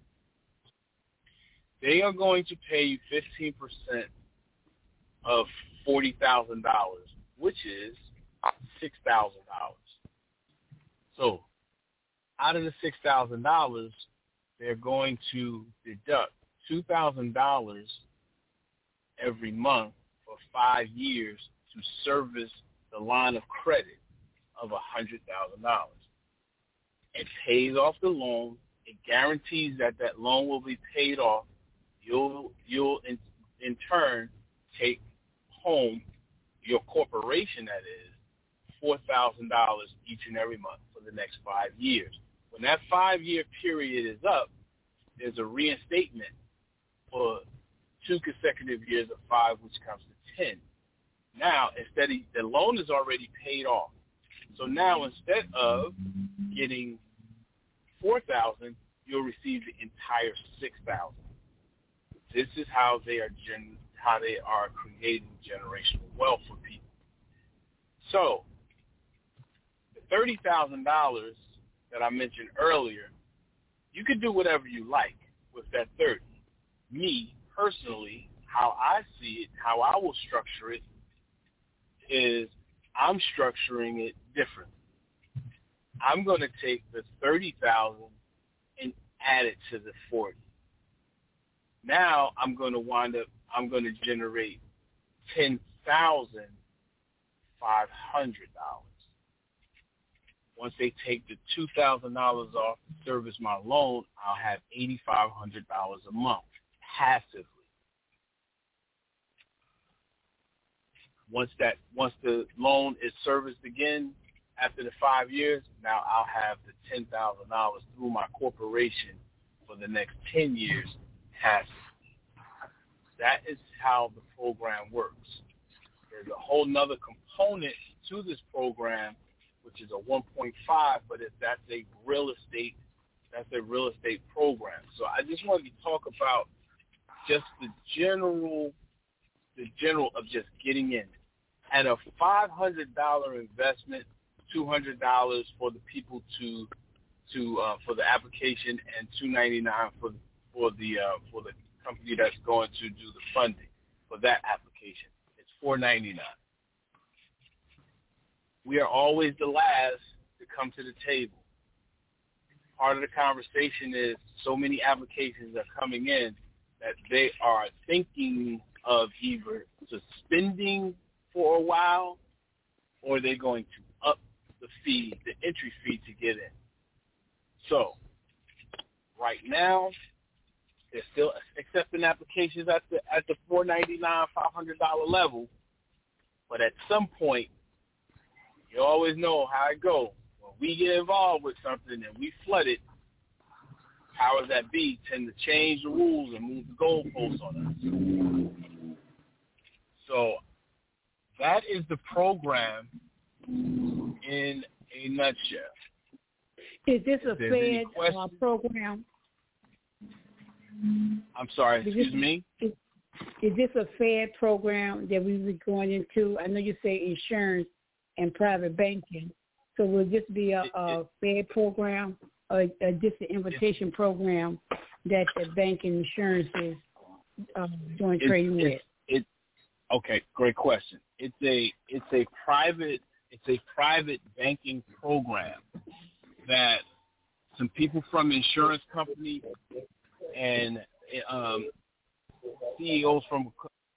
They are going to pay you fifteen percent of forty thousand dollars, which is six thousand dollars. So out of the six thousand dollars, they're going to deduct two thousand dollars every month for five years to service the line of credit of one hundred thousand dollars. It pays off the loan. It guarantees that that loan will be paid off. You'll, you'll in, in turn take home, your corporation that is, four thousand dollars each and every month for the next five years. When that five-year period is up, there's a reinstatement for two consecutive years of five, which comes to ten. Now, instead of, the loan is already paid off. So now instead of getting four thousand dollars, you'll receive the entire six thousand dollars. This is how they are gen, how they are creating generational wealth for people. So the thirty thousand dollars that I mentioned earlier, you can do whatever you like with that thirty. Me, personally, how I see it, how I will structure it, is I'm structuring it differently. I'm going to take the thirty thousand dollars and add it to the forty. Now I'm going to wind up, I'm going to generate ten thousand five hundred dollars. Once they take the two thousand dollars off to service my loan, I'll have eight thousand five hundred dollars a month, passively. Once that, once the loan is serviced again after the five years, now I'll have the ten thousand dollars through my corporation for the next ten years, passively. That is how the program works. There's a whole nother component to this program, which is a one point five, but it, that's a real estate that's a real estate program. So I just wanted to talk about just the general the general of just getting in. At a five hundred dollars investment, two hundred dollars for the people to to uh, for the application, and two ninety-nine for the, for the uh, for the company that's going to do the funding for that application. It's four ninety-nine. We are always the last to come to the table. Part of the conversation is so many applications are coming in that they are thinking of either suspending for a while, or they're going to up the fee, the entry fee to get in. So right now, they're still accepting applications at the at the four ninety-nine, five hundred dollars level, but at some point, you always know how it goes. When we get involved with something and we flood it, powers that be tend to change the rules and move the goalposts on us. So that is the program in a nutshell. Is this a Fed uh, program? I'm sorry, excuse is this, me? Is, is this a Fed program that we were going into? I know you say insurance and private banking. So will this be a, a Fed program, or a, just an invitation program that the bank and insurance is um, doing it's, trading it's, with? It, okay, great question. It's a it's a private it's a private banking program that some people from insurance company and um, C E Os from.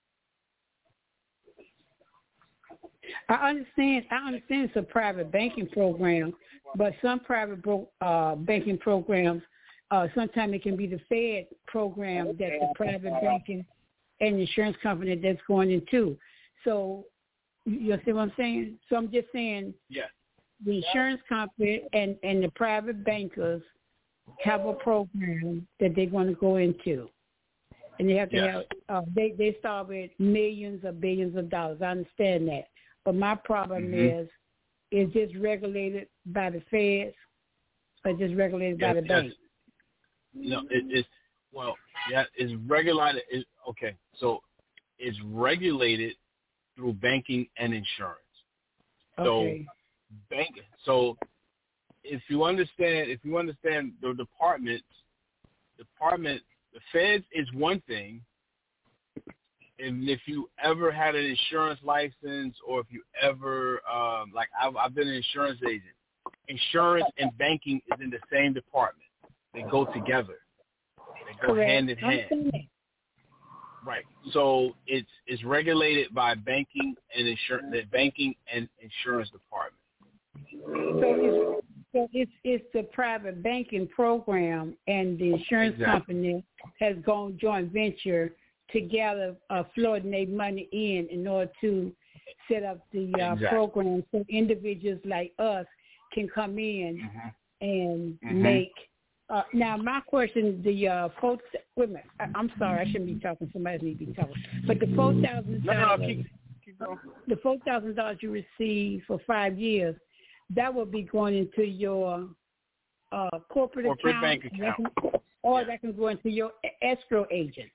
I understand. I understand it's a private banking program, but some private bro, uh, banking programs, uh, sometimes it can be the Fed program that the private banking and insurance company that's going into. So you see what I'm saying? So I'm just saying, yeah, the insurance company and, and the private bankers have a program that they're going to go into, and they have to yes. have. Uh, they they start with millions or billions of dollars. I understand that. But my problem mm-hmm. is, is this regulated by the feds or just regulated yes, by the yes. bank? No, it, it's, well, yeah, it's regulated. It, okay, so it's regulated through banking and insurance. Okay. So, bank, so if you understand, if you understand the departments, department, the feds is one thing. And if you ever had an insurance license, or if you ever, um, like I've, I've been an insurance agent, insurance and banking is in the same department. They go together. They go Correct. hand in hand. Right. So it's it's regulated by banking and insurance, the banking and insurance department. So it's, so it's it's the private banking program, and the insurance exactly. company has gone joint venture together, uh, floating their money in in order to set up the uh, exactly. program, so individuals like us can come in mm-hmm. and mm-hmm. make. Uh, now, my question: the uh, folks. Wait a minute. I, I'm sorry, I shouldn't be talking. Somebody needs to be talking. But the four thousand no, no, no, dollars, keep, keep going. the four thousand dollars you receive for five years, that will be going into your uh, corporate, corporate account, bank account, or yeah. that can go into your escrow agent.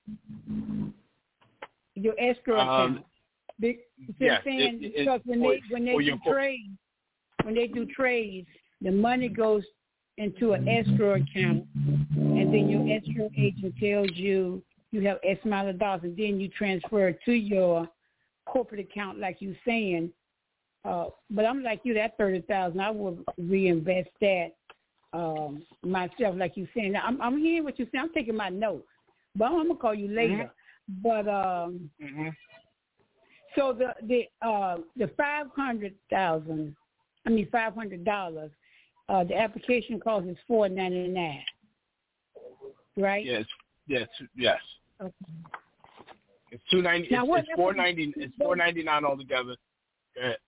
Your escrow um, account. Be, yes, saying, it, it, because when or, they when they do your, trades, when they do trades, the money goes into an escrow account, and then your escrow agent tells you you have X amount of dollars, and then you transfer it to your corporate account, like you're saying. Uh, but I'm like you, that thirty thousand, I will reinvest that um, myself, like you're saying. Now, I'm, I'm hearing what you're saying. I'm taking my notes, but I'm, I'm gonna call you later. Mm-hmm. But um, mm-hmm. so the the uh, the five hundred thousand, I mean five hundred dollars. Uh, the application cost is four ninety nine, right? Yes, yes, yes. Okay. It's two ninety. Now, It's, it's four ninety. It's four ninety nine altogether. Go ahead.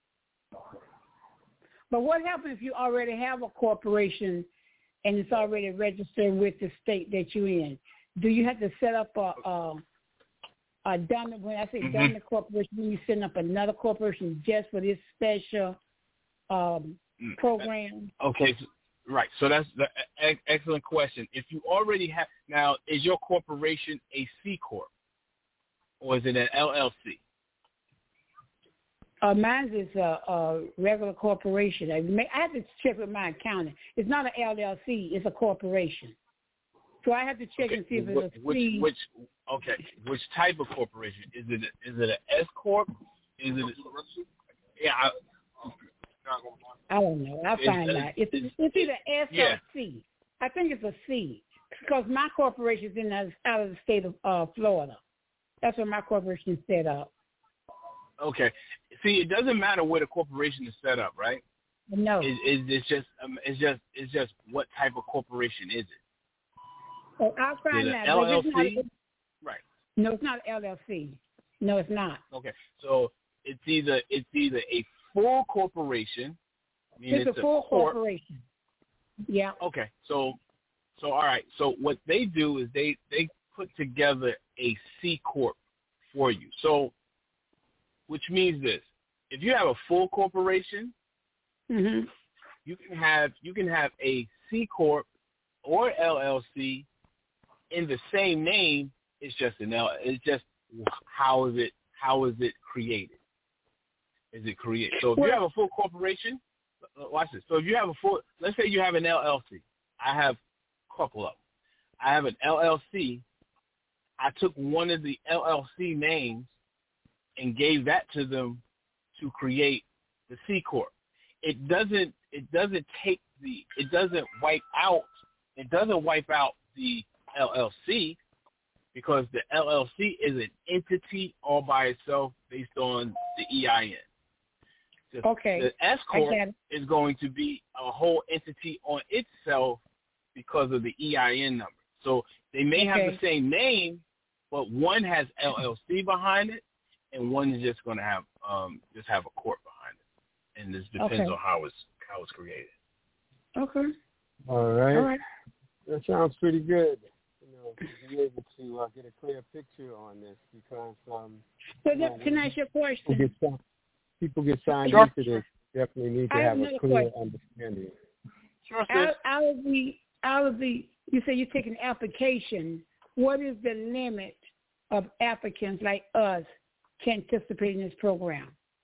But what happens if you already have a corporation and it's already registered with the state that you're in? Do you have to set up a a, uh, done, when I say mm-hmm. done the corporation, when you setting up another corporation just for this special um, program? Okay, so, right. So that's the e- excellent question. If you already have, now, is your corporation a C Corp or is it an L L C? Uh, mine is a, a regular corporation. I, may, I have to check with my accountant. It's not an L L C. It's a corporation. So I have to check okay. and see if which, it's a which, C. which, okay, which type of corporation? Is it is it an S Corp? Is it a, yeah, I, I don't know. I'll find out. It's, it's, it's either S yeah. or C. I think it's a C because my corporation is in the, out of the state of uh, Florida. That's where my corporation is set up. Okay. See, it doesn't matter where the corporation is set up, right? No. It, it, it's just um, it's just it's just what type of corporation is it? Oh, I'll find is it out. L L C? It's not, it's, right. No, it's not L L C. No, it's not. Okay. So it's either it's either a full corporation. I mean, it's, it's a full a corp. corporation. Yeah. Okay. So so all right. So what they do is they they put together a C Corp for you. So which means this: if you have a full corporation, mm-hmm. you can have you can have a C Corp or L L C in the same name. It's just an L. It's just how is it how is it created? Is it created? So if you have a full corporation, watch this. So if you have a full, let's say you have an L L C. I have a couple of them. I have an L L C. I took one of the L L C names and gave that to them to create the C Corp. It doesn't it doesn't take the it doesn't wipe out it doesn't wipe out the L L C because the L L C is an entity all by itself based on the E I N. The, okay. The S Corp is going to be a whole entity on itself because of the E I N number. So they may okay. have the same name, but one has L L C behind it, and one is just going to have um, just have a corp behind it, and this depends okay. on how it's how it's created. Okay. All right. All right. That sounds pretty good. You know, to be able to uh, get a clear picture on this because. Um, so you know, can I ask you a question? People get, people get signed sure. into this. Definitely need to I have, have a question. clear understanding. Sure. Out, out of the out of the you say you take an application. What is the limit of applicants like us can participate in this program?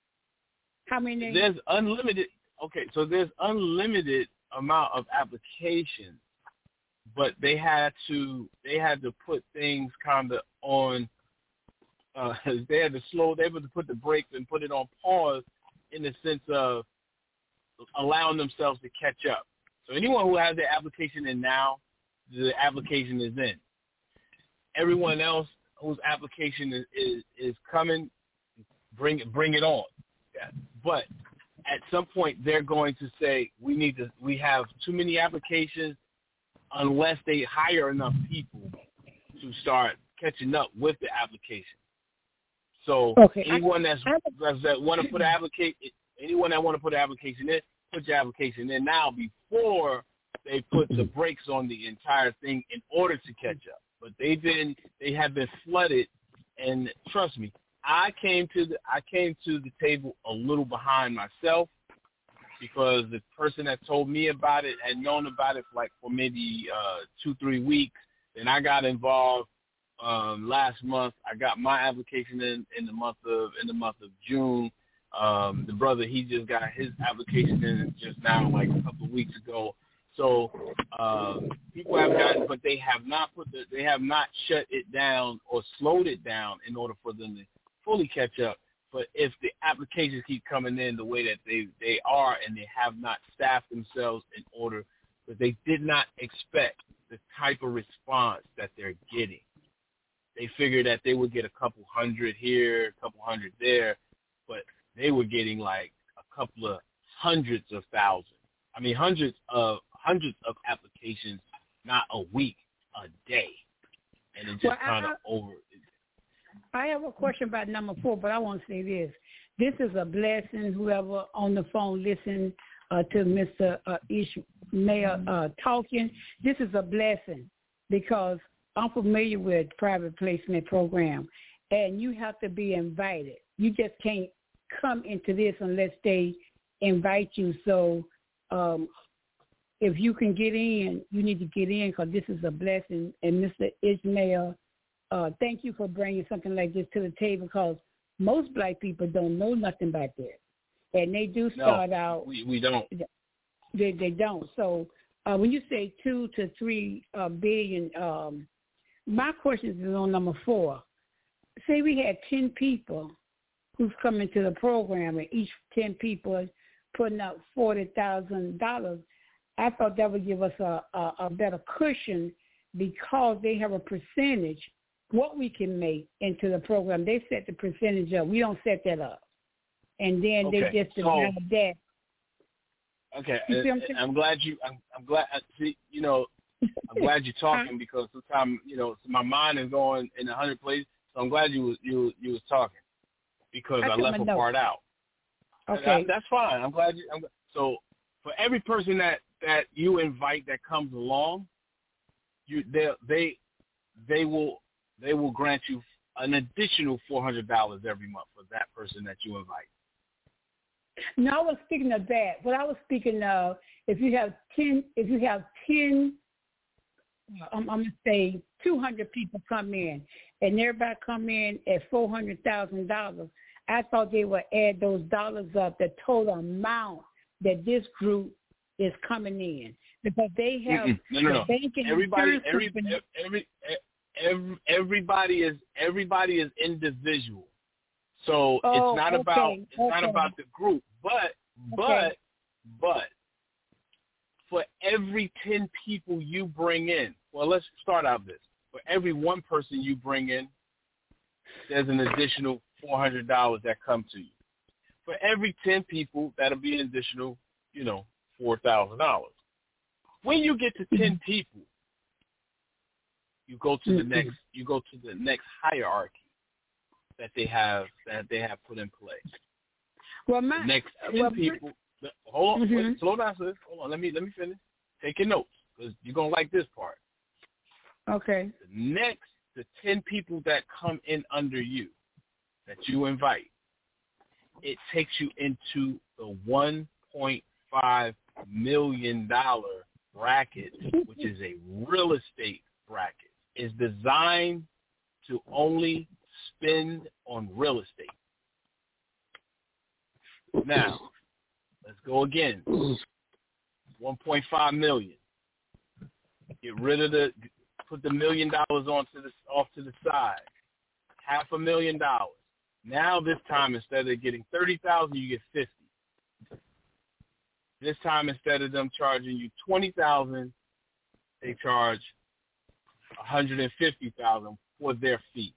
How many? There's unlimited. Okay, so there's unlimited amount of applications, but they had to they had to put things kind of on. Uh, they had to slow. They had to put the brakes and put it on pause in the sense of allowing themselves to catch up. So anyone who has their application in now, the application is in. Everyone else whose application is, is, is coming, bring bring it on. Yeah. But at some point, they're going to say, we need to. We have too many applications, unless they hire enough people to start catching up with the application. So okay. anyone that's, that's that want to put an application, anyone that want to put an application in, put your application in now before they put the brakes on the entire thing in order to catch up. But they've been, they have been flooded, and trust me, I came to the, I came to the table a little behind myself because the person that told me about it had known about it for like for maybe uh, two, three weeks. Then I got involved um, last month. I got my application in, in the month of in the month of June. Um, the brother, he just got his application in just now, like a couple of weeks ago. So um, people have gotten, but they have not put the, they have not shut it down or slowed it down in order for them to fully catch up. But if the applications keep coming in the way that they, they are, and they have not staffed themselves in order, but they did not expect the type of response that they're getting. They figured that they would get a couple hundred here, a couple hundred there, but they were getting like a couple of hundreds of thousands. I mean, hundreds of hundreds of applications, not a week, a day, and it just well, kind of over. I have a question about number four, but I want to say this: this is a blessing. Whoever on the phone listen uh, to Mister Uh, Ishmael uh, talking, this is a blessing because I'm familiar with private placement program, and you have to be invited. You just can't come into this unless they invite you. So um, if you can get in, you need to get in because this is a blessing. And Mister Ishmael, uh, thank you for bringing something like this to the table because most black people don't know nothing about that. And they do start no, out. We, we don't. They, they don't. So uh, when you say two to three uh, billion, um, my question is on number four. Say we had ten people who's coming to the program, and each ten people is putting up forty thousand dollars. I thought that would give us a, a, a better cushion because they have a percentage what we can make into the program. They set the percentage up. We don't set that up. And then okay. they just so, deny that. Okay, I'm, I'm glad you. I'm, I'm glad. See, you know, I'm glad you're talking because sometimes you know my mind is going in a hundred places. So I'm glad you was you you was talking because I, I left a notes. part out. Okay, I, that's fine. I'm glad you. I'm, so for every person that, that you invite that comes along, you they they they will they will grant you an additional four hundred dollars every month for that person that you invite. No, I was speaking of that. What I was speaking of, if you have ten, if you have ten, I'm, I'm gonna say two hundred people come in, and everybody come in at four hundred thousand dollars. I thought they would add those dollars up, the total amount that this group is coming in, because they have Mm-mm. no, no, no. banking everybody, every, company. every, every, everybody is everybody is individual. So oh, it's not okay, about it's okay. not about the group, but but okay. but for every ten people you bring in, well, let's start out this. For every one person you bring in, there's an additional four hundred dollars that come to you. For every ten people, that'll be an additional, you know, four thousand dollars. When you get to ten people, you go to the Mm-hmm. next you go to the next hierarchy that they have that they have put in place. Well, my the next ten well, people. The, hold on, mm-hmm. wait, slow down, sis. Hold on, let me let me finish. Take your notes because you're gonna like this part. Okay. The next, the ten people that come in under you, that you invite, it takes you into the one point five million dollar bracket, which is a real estate bracket. It's designed to only spend on real estate. Now, let's go again. one point five million. Get rid of the, put the million dollars onto the, off to the side. Half a million dollars. Now this time, instead of getting thirty thousand dollars, you get fifty. This time, instead of them charging you twenty thousand dollars, they charge one hundred fifty thousand dollars for their fee.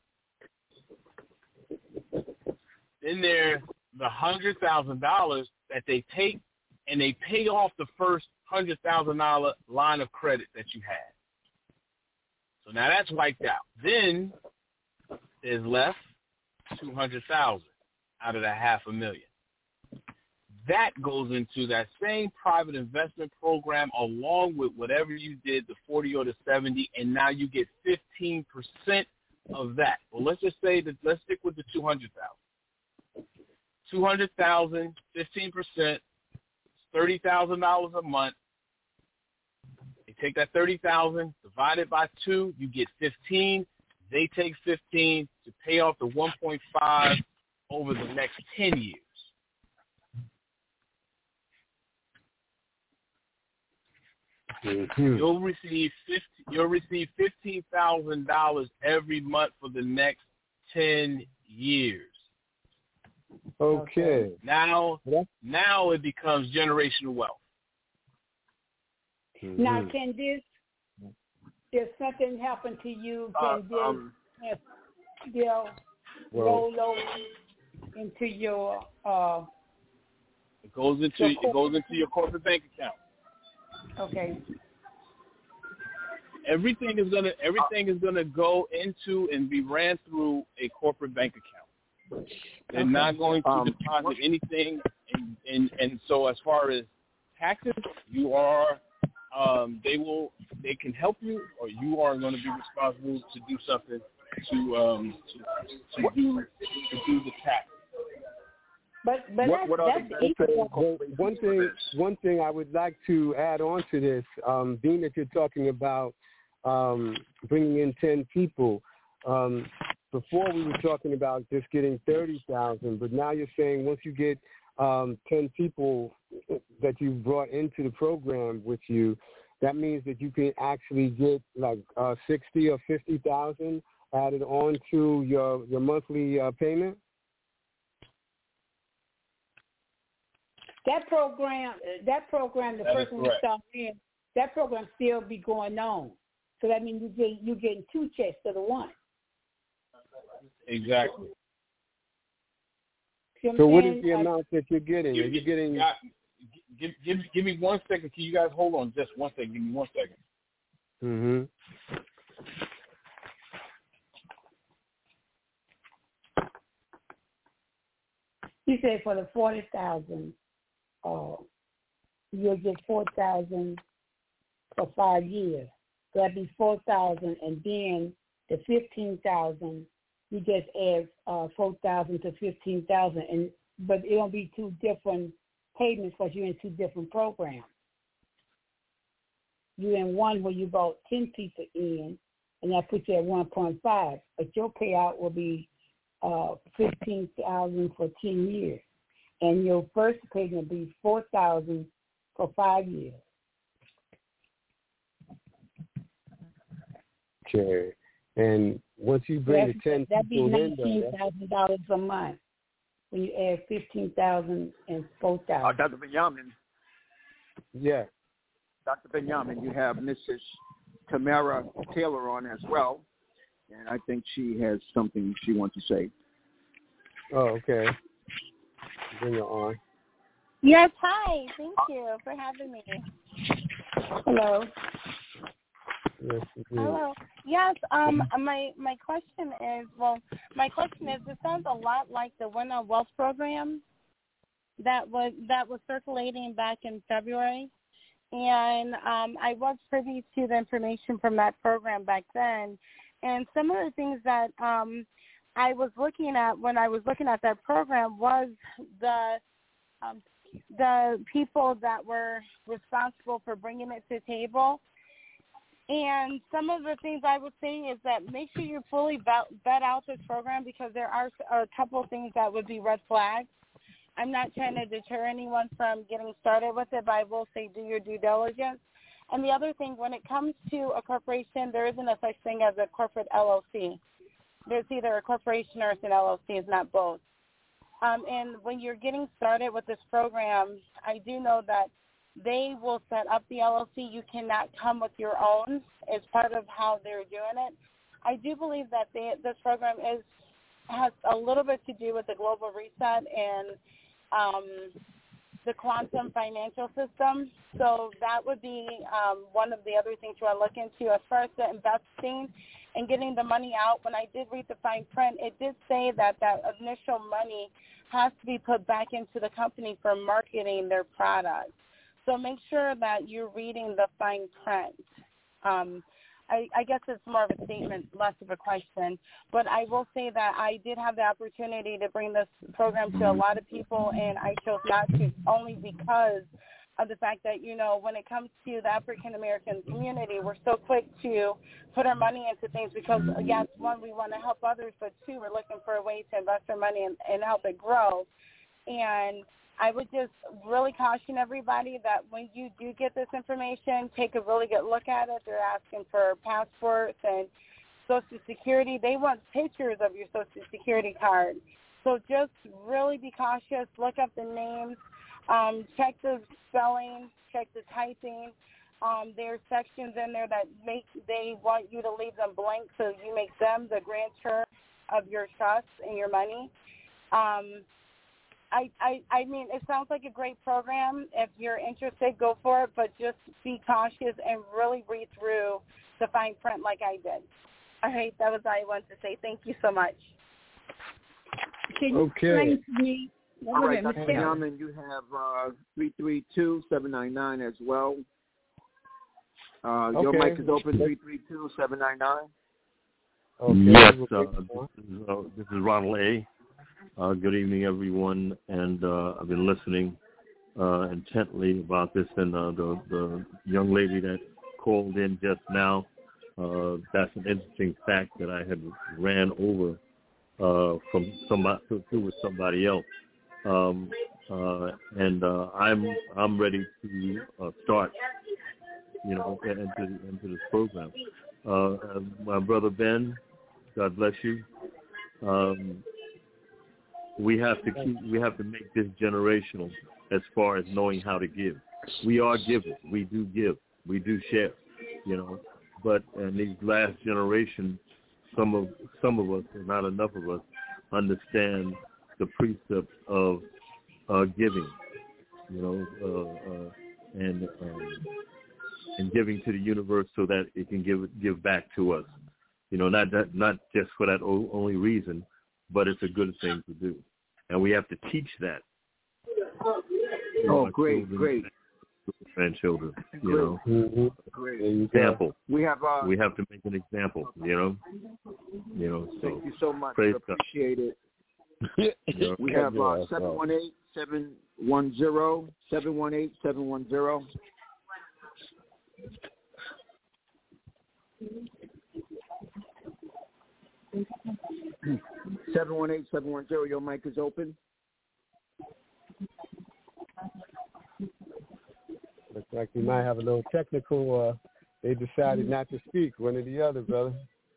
Then there's the one hundred thousand dollars that they take and they pay off the first one hundred thousand dollars line of credit that you had. So now that's wiped out. Then there's left two hundred thousand dollars out of that half a million. That goes into that same private investment program along with whatever you did, the forty or the seventy, and now you get fifteen percent of that. Well, let's just say that, let's stick with the two hundred thousand dollars. two hundred thousand dollars, fifteen percent, thirty thousand dollars a month. They take that thirty thousand dollars, divide it by two, you get fifteen. They take fifteen to pay off the one point five over the next ten years. Mm-hmm. You'll receive fifty, you'll receive fifteen thousand dollars every month for the next ten years. Okay. Now, now it becomes generational wealth. Mm-hmm. Now, can this, if something happened to you, can Uh, um, this still Well- roll over into your uh, It goes into Your it goes into your corporate bank account. okay. Everything is gonna everything is gonna go into and be ran through a corporate bank account. They're Okay. not going to Um, deposit anything, and, and and so as far as taxes, you are um, they will they can help you, or you are going to be responsible to do something to um to, to do to do the tax. But but what, that's, what that's equal. Well, one thing one thing I would like to add on to this, um, being that you're talking about um, bringing in ten people. Um, before we were talking about just getting thirty thousand, but now you're saying once you get um, ten people that you brought into the program with you, that means that you can actually get like uh, sixty or fifty thousand added on to your your monthly uh, payment. That program, that program, the That person who started in, that program still be going on. So that means you get you getting two checks to the one. Exactly. You know So what saying? is the uh, amount that you're getting? Are you getting? Got, give, give, give me one second. Can you guys hold on just one second? Give me one second. Mm-hmm. You said for the forty thousand, uh, you'll get four thousand for five years. So that'd be four thousand, and then the fifteen thousand, you just add uh, four thousand to fifteen thousand, and but it won't be two different payments because you're in two different programs. You're in one where you brought ten people in, and that puts you at one point five. But your payout will be uh, fifteen thousand for ten years, and your first payment will be four thousand for five years. Okay. And once you bring That's, the ten that'd be people in, nineteen though, thousand dollars a month when you add fifteen thousand and four thousand. Uh, Doctor Benjamin. yeah. Doctor Benjamin, you have Missus Tamara Taylor on as well, and I think she has something she wants to say. Oh, okay. Bring her on. Yes, hi. Thank you for having me. Hello. Yes, Hello. Yes, um, my my question is, well, my question is, it sounds a lot like the Win on Wealth program that was that was circulating back in February, and um, I was privy to the information from that program back then, and some of the things that um, I was looking at when I was looking at that program was the um, the people that were responsible for bringing it to the table. And some of the things I would say is that make sure you fully vet, vet out this program, because there are a couple of things that would be red flags. I'm not trying to deter anyone from getting started with it, but I will say do your due diligence. And the other thing, when it comes to a corporation, there isn't a such thing as a corporate L L C. There's either a corporation or it's an L L C. It's not both. Um, and when you're getting started with this program, I do know that they will set up the L L C. You cannot come with your own as part of how they're doing it. I do believe that they, this program is has a little bit to do with the global reset and um, the quantum financial system. So that would be um, one of the other things you want to look into. As far as the investing and getting the money out, when I did read the fine print, it did say that that initial money has to be put back into the company for marketing their product. So make sure that you're reading the fine print. Um, I, I guess it's more of a statement, less of a question. But I will say that I did have the opportunity to bring this program to a lot of people, and I chose not to only because of the fact that, you know, when it comes to the African-American community, we're so quick to put our money into things because, yes, one, we want to help others, but two, we're looking for a way to invest our money and, and help it grow. And I would just really caution everybody that when you do get this information, take a really good look at it. They're asking for passports and Social Security. They want pictures of your Social Security card. So just really be cautious. Look up the names. Um, check the spelling. Check the typing. Um, there are sections in there that make they want you to leave them blank so you make them the grantor of your trust and your money. Um, I, I, I mean, it sounds like a great program. If you're interested, go for it, but just be cautious and really read through the fine print like I did. All right, that was all I wanted to say. Thank you so much. Can you Okay. explain to me? All right, Doctor Benjamin, you have uh, three three two, seven nine nine as well. Uh, Okay. Your mic is open, three three two, seven nine nine. Okay. Yes, uh, this, is, uh, this is Ronald A. Uh, good evening, everyone, and uh, I've been listening uh, intently about this, and uh, the, the young lady that called in just now, uh, that's an interesting fact that I had ran over uh, from somebody through with somebody else, um, uh, and uh, I'm I'm ready to uh, start, you know, into into this program. Uh, my brother Ben, God bless you. Um, we have to keep, we have to make this generational as far as knowing how to give. We are givers. We do give. We do share. You know, but in these last generation, some of some of us, or not enough of us, understand the precepts of uh, giving. You know, uh, uh, and um, and giving to the universe so that it can give give back to us. You know, not that, not just for that o- only reason, but it's a good thing to do, and we have to teach that. Oh, great, children, great. Grandchildren, you know. Mm-hmm. Great example. We have uh, we have to make an example, you know. You know. So thank you so much. Praise Appreciate God. it. You know, we have uh, seven one eight, seven one zero, seven one eight, seven one zero. Seven one eight, seven one zero. Your mic is open. Looks like we might have a little technical. Uh, they decided not to speak. One or the other, brother.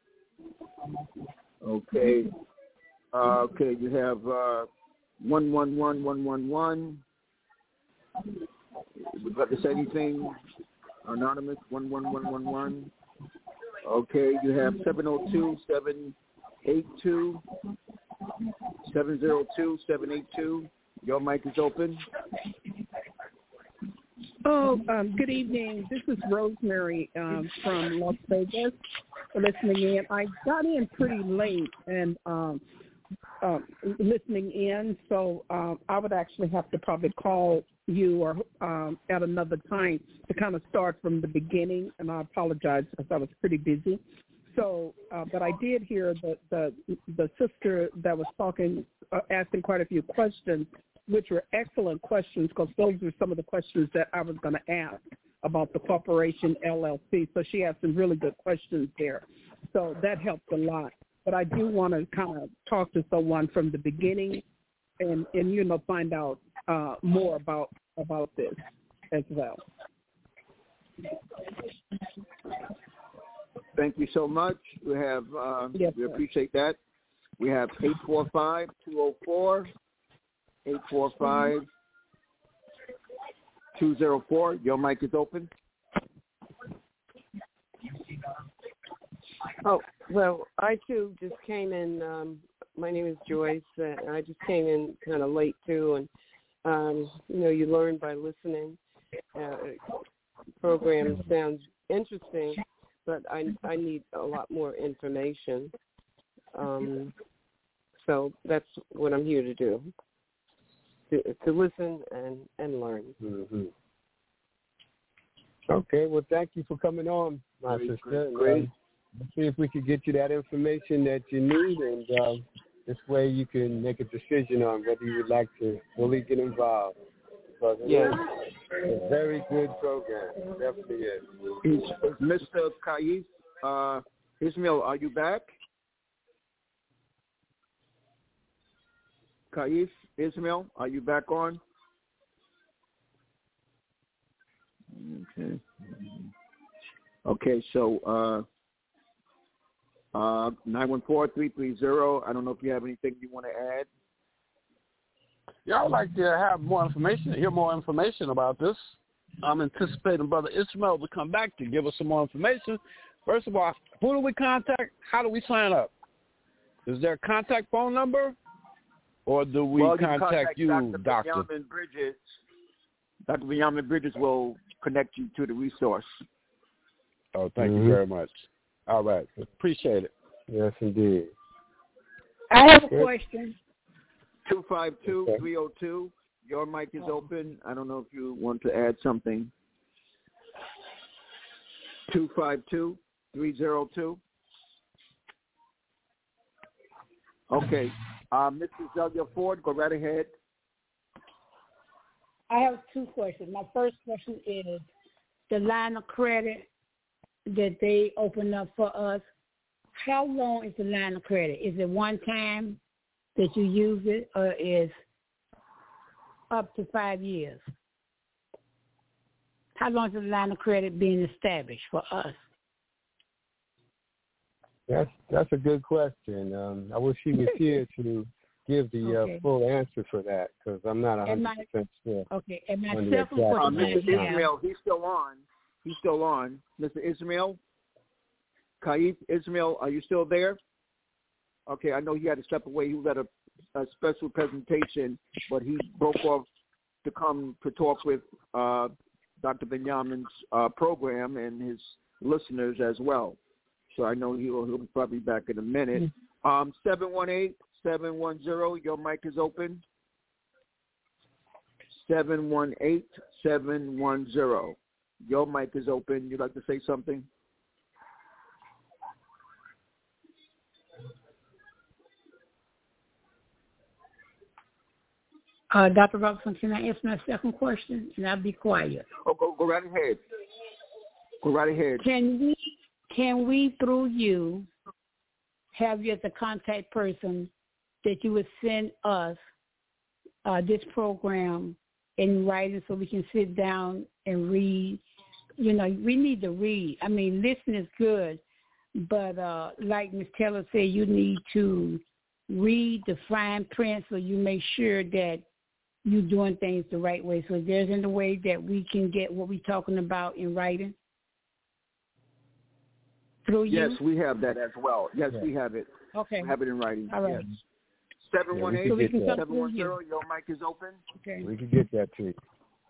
Okay. Uh, okay. You have uh, one one one one one one. Would you like to say anything? Anonymous one one one one one. Okay. You have seven zero two seven eight two seven zero two seven eight two. Your mic is open. Oh, um, good evening. This is Rosemary um, from Las Vegas listening in. I got in pretty late and um, uh, listening in, so um, I would actually have to probably call you or um, at another time to kind of start from the beginning, and I apologize because I was pretty busy. So, uh, but I did hear the, the, the sister that was talking, uh, asking quite a few questions, which were excellent questions because those were some of the questions that I was going to ask about the corporation L L C. So she had some really good questions there. So that helped a lot. But I do want to kind of talk to someone from the beginning and, and you know, find out uh, more about about this as well. Thank you so much. We have uh, yes, we sir. appreciate that. We have eight four five, two oh four, eight four five, two oh four. Your mic is open. Oh, well, I too just came in. Um, my name is Joyce. Uh, I just came in kind of late too, and um, you know, you learn by listening. Uh, program sounds interesting, but I I need a lot more information. Um, so that's what I'm here to do. To, to listen and, and learn. Mm-hmm. Okay, well, thank you for coming on, my great, sister. Great. great. Um, let's see if we can get you that information that you need, and um, this way you can make a decision on whether you would like to fully get involved. Because yes. It's a very good program. It definitely is. Mister Kaif, uh, Ismail, are you back? Kaif, Ismail, are you back on? Okay. Okay, so uh, uh, nine one four, three three zero. I don't know if you have anything you want to add. Yeah, I would like to have more information, hear more information about this. I'm anticipating Brother Ismail to come back to give us some more information. First of all, who do we contact? How do we sign up? Is there a contact phone number? Or do we well, contact, contact you, Doctor Doctor? Benjamin Bridges. Doctor Benjamin Bridges will connect you to the resource. Oh, thank mm-hmm. you very much. All right. Appreciate it. Yes, indeed. I have a question. two five two, three oh two. Your mic is open. I don't know if you want to add something. two five two, three oh two. Okay. Uh, Missus Zelia Ford, go right ahead. I have two questions. My first question is the line of credit that they open up for us. How long is the line of credit? Is it one time that you use it, or is up to five years? How long is the line of credit being established for us? That's that's a good question. Um, I wish he was here to give the okay. uh, full answer for that, because I'm not one hundred percent sure. Okay, and my on the second exact question Uh, Mister is, yeah. Ismail, he's still on. He's still on. Mister Ismail, Kaif Ismail, are you still there? Okay, I know he had to step away. He was at a, a special presentation, but he broke off to come to talk with uh, Doctor Benyamin's uh, program and his listeners as well. So I know he'll, he'll probably be back in a minute. Mm-hmm. Um, seven one eight, seven one zero, your mic is open. seven one eight, seven one zero. Your mic is open. You'd like to say something? Uh, Doctor Robinson, can I ask my second question? And I'll be quiet. Oh, go, go right ahead. Go right ahead. Can we, can we, through you, have you as a contact person that you would send us uh, this program in writing so we can sit down and read? You know, we need to read. I mean, listening is good, but uh, like Miz Taylor said, you need to read the fine print so you make sure that you're doing things the right way. So there's in the way that we can get what we're talking about in writing through you? Yes, we have that as well. Yes, yeah. we have it. Okay. We have it in writing. All right. Yes. seven one eight, seven one zero, your mic is open. Okay. We can get that to you.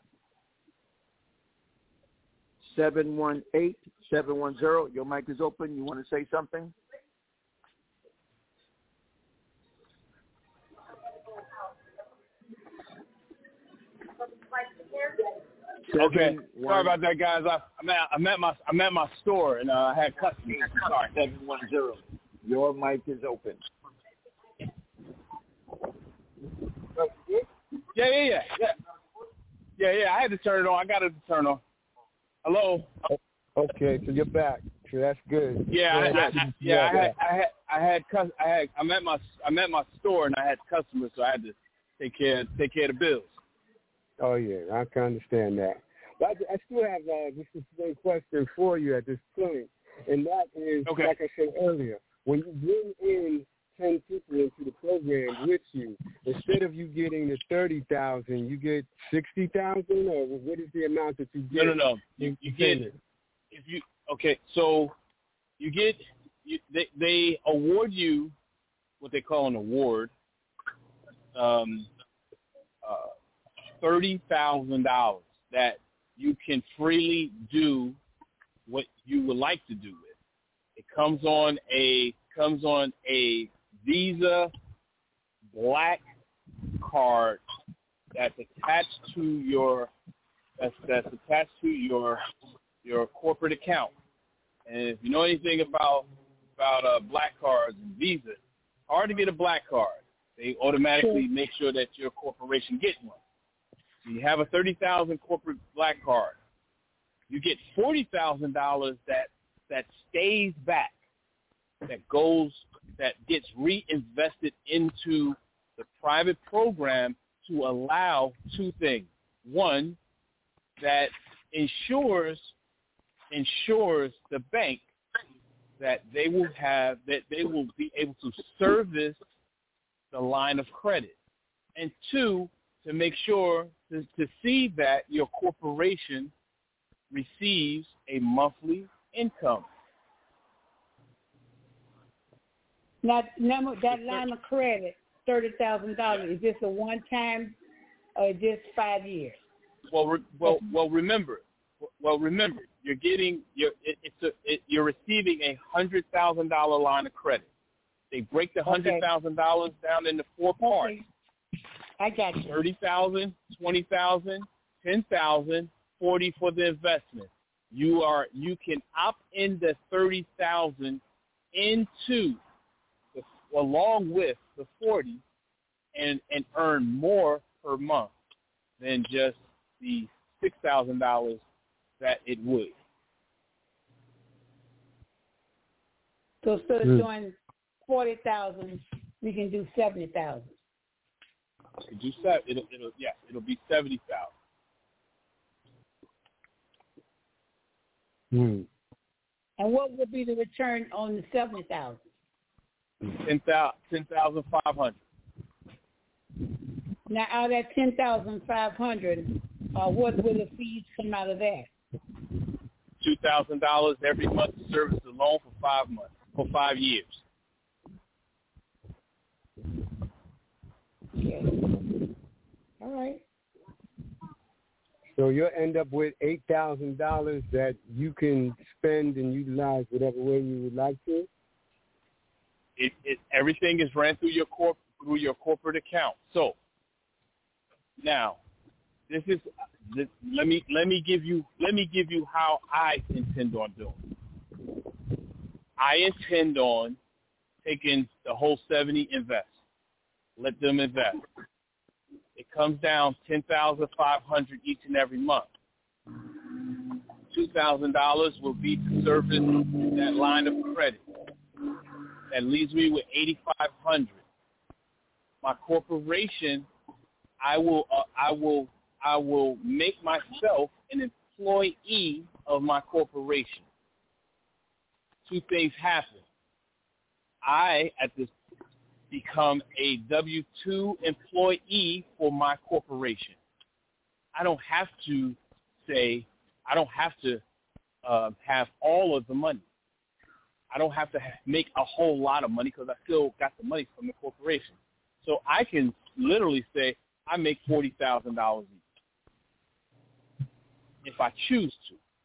seven one eight, seven one zero, your mic is open. You want to say something? Okay, sorry about that, guys. I, I'm at I'm at my I'm at my store and uh, I had customers. Sorry, seven one zero. Your mic is open. Yeah, yeah, yeah, yeah, yeah, yeah. I had to turn it on. I got it to turn on. Hello. Okay, so you're back. So that's good. Yeah, I, I, I, yeah. I had I had I had I had I'm at my I'm at my store and I had customers, so I had to take care take care of the bills. Oh, yeah, I can understand that. But I, I still have uh, just a one question for you at this point, and that is, okay. like I said earlier, when you bring in ten people into the program with you, instead of you getting the thirty thousand, you get sixty thousand, or what is the amount that you get? No, no, no. You, you get if you okay. So you get you, they they award you what they call an award. Um. Uh, thirty thousand dollars that you can freely do what you would like to do with. It comes on a comes on a Visa Black card that's attached to your that's that's attached to your your corporate account. And if you know anything about about uh, Black cards and Visa, hard to get a Black card. They automatically make sure that your corporation gets one. So you have a thirty thousand dollars corporate Black card. You get forty thousand dollars that that stays back, that goes, that gets reinvested into the private program to allow two things. One, that ensures ensures the bank that they will have that they will be able to service the line of credit, and two, to make sure to, to see that your corporation receives a monthly income. Now, number, that line of credit, thirty thousand dollars, is this a one-time or is this five years? Well, re, well, well. Remember, well, remember, you're getting you're it, it's a it, you're receiving a hundred thousand dollar line of credit. They break the hundred thousand okay. dollars down into four parts. Okay. I got you. Thirty thousand, twenty thousand, ten thousand, forty for the investment. You are you can opt in the thirty thousand into the, along with the forty and, and earn more per month than just the six thousand dollars that it would. So instead of Mm. doing forty thousand, we can do seventy thousand. Could do seven? It'll, it'll, yes, it'll be seventy thousand. Hmm. And what would be the return on the seventy thousand? Ten thousand, ten thousand five hundred. Now, out of that ten thousand five hundred, uh, what will the fees come out of that? Two thousand dollars every month to service the loan for five months, for five years. Okay. All right. So you'll end up with eight thousand dollars that you can spend and utilize whatever way you would like to. It, it everything is ran through your corp through your corporate account. So now, this is this, let me let me give you let me give you how I intend on doing. I intend on taking the whole seventy invest. Let them invest. It comes down ten thousand five hundred each and every month. Two thousand dollars will be to service that line of credit. That leaves me with eighty five hundred. My corporation, I will uh, I will I will make myself an employee of my corporation. Two things happen. I at this become a W two employee for my corporation. I don't have to say, I don't have to uh, have all of the money. I don't have to ha- make a whole lot of money because I still got the money from the corporation. So I can literally say I make forty thousand dollars each if I choose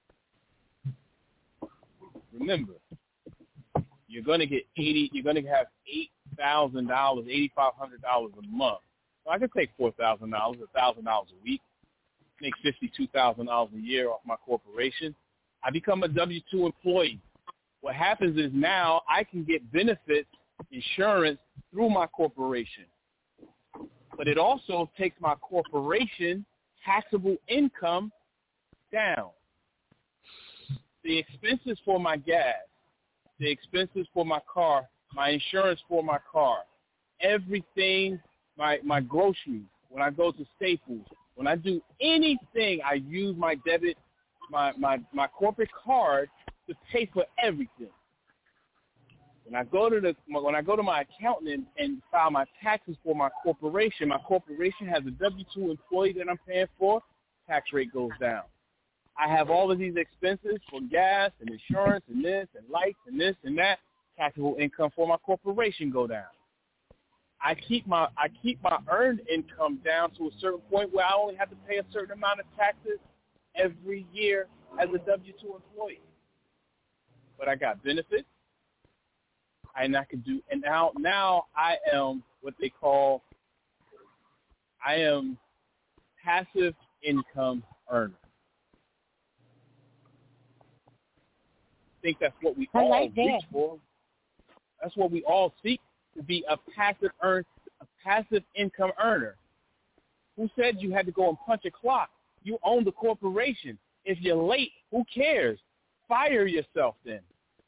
to. Remember, you're going to get eighty. You're going to have eight thousand dollars, eighty-five hundred dollars a month. So I can take four thousand dollars, a thousand dollars a week, make fifty-two thousand dollars a year off my corporation. I become a W two employee. What happens is now I can get benefits, insurance through my corporation, but it also takes my corporation taxable income down. The expenses for my gas, the expenses for my car, my insurance for my car, everything, my, my groceries, when I go to Staples, when I do anything, I use my debit, my, my, my corporate card to pay for everything. When I go to the when I go to my accountant and, and file my taxes for my corporation, my corporation has a W two employee that I'm paying for, tax rate goes down. I have all of these expenses for gas and insurance and this and lights and this and that. Taxable income for my corporation go down. I keep my I keep my earned income down to a certain point where I only have to pay a certain amount of taxes every year as a W two employee. But I got benefits, and I can do. And now now I am what they call I am passive income earner. I think that's what we I all like that. reach for. That's what we all seek, to be a passive earn, a passive income earner. Who said you had to go and punch a clock? You own the corporation. If you're late, who cares? Fire yourself then.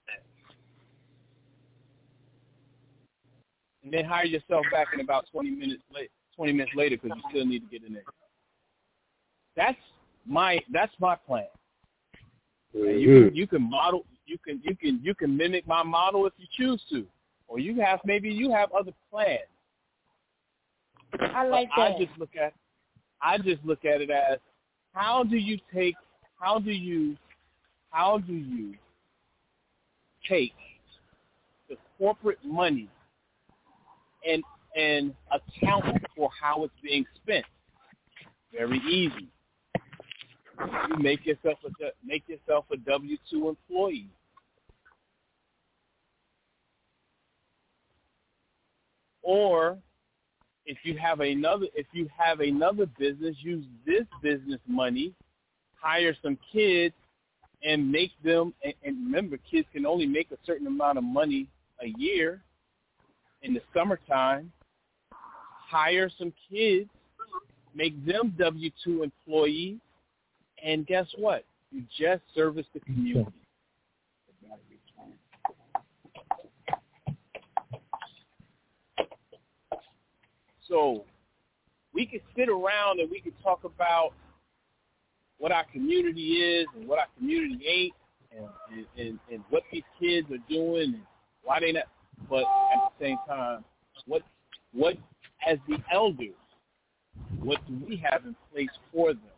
And then hire yourself back in about twenty minutes late, twenty minutes later because you still need to get in there. That's my that's my plan. And you can, you can model you can you can you can mimic my model if you choose to, or you have maybe you have other plans. I like but that. I just look at I just look at it as how do you take how do you how do you take the corporate money and and account for how it's being spent? Very easy. You make yourself a make yourself a W two employee. Or if you have another if you have another business, use this business money, hire some kids and make them and, and remember kids can only make a certain amount of money a year. in the summertime, hire some kids, make them W two employees, and guess what? You just service the community. So we could sit around and we could talk about what our community is and what our community ain't, and, and, and, and what these kids are doing and why they not. But at the same time, what what as the elders, what do we have in place for them?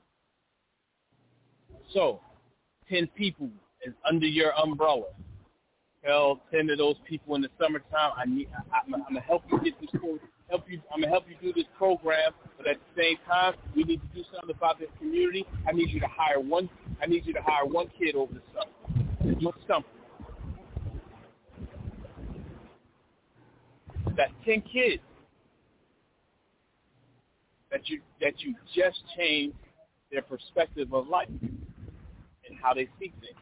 So, ten people is under your umbrella. Tell ten of those people in the summertime, I need, I, I'm, I'm gonna help you get this course. Help you, I'm gonna help you do this program, but at the same time, we need to do something about this community. I need you to hire one. I need you to hire one kid over the summer to do something. That's ten kids that you that you just changed their perspective of life and how they see things.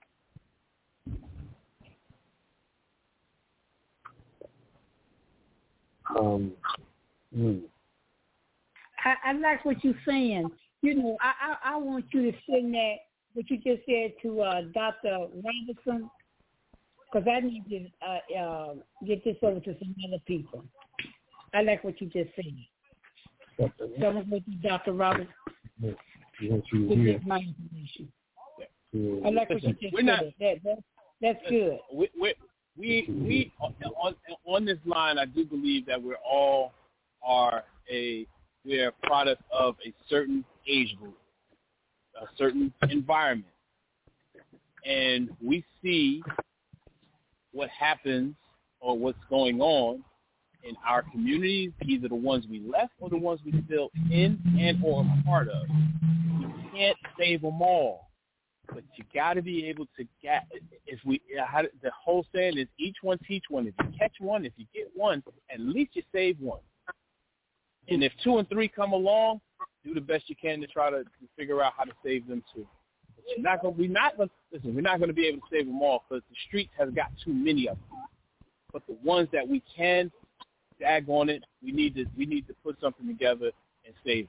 Um, mm. I, I like what you're saying. You know, I, I, I want you to send that, what you just said to uh, Doctor Robinson, because I need to uh, uh, get this over to some other people. I like what you just said. So I'm going to go to Doctor Robinson to get my information. I like what you just We're said. not, that, that, that's good. We, we, we, we on, on this line, I do believe that we're all are a we're a product of a certain age group, a certain environment, and we see what happens or what's going on in our communities, either the ones we left or the ones we still in and or a part of. We can't save them all, but you got to be able to get. If we, how, the whole saying is, each one teach one. If you catch one, if you get one, at least you save one. And if two and three come along, do the best you can to try to, to figure out how to save them too. But you're not going. We're not going. Listen, we're not going to be able to save them all because the streets have got too many of them. But the ones that we can, dag on it, we need to we need to put something together and save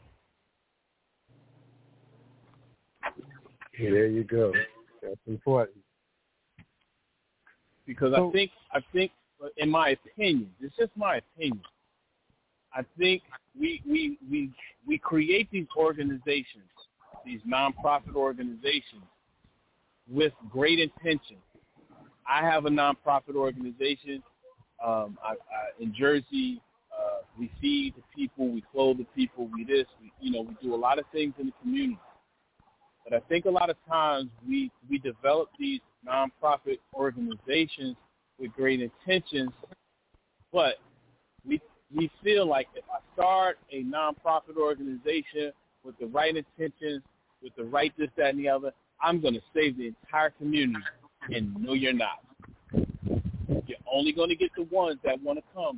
them. Yeah, there you go. That's important. Because so, I think I think, in my opinion, it's just my opinion. I think we we we we create these organizations, these nonprofit organizations, with great intention. I have a nonprofit organization um, I, I, in Jersey. Uh, we feed the people, we clothe the people, we this, we, you know, we do a lot of things in the community. But I think a lot of times we we develop these nonprofit organizations with great intentions, but we we feel like if I start a nonprofit organization with the right intentions, with the right this, that, and the other, I'm going to save the entire community. And no, you're not. You're only going to get the ones that want to come.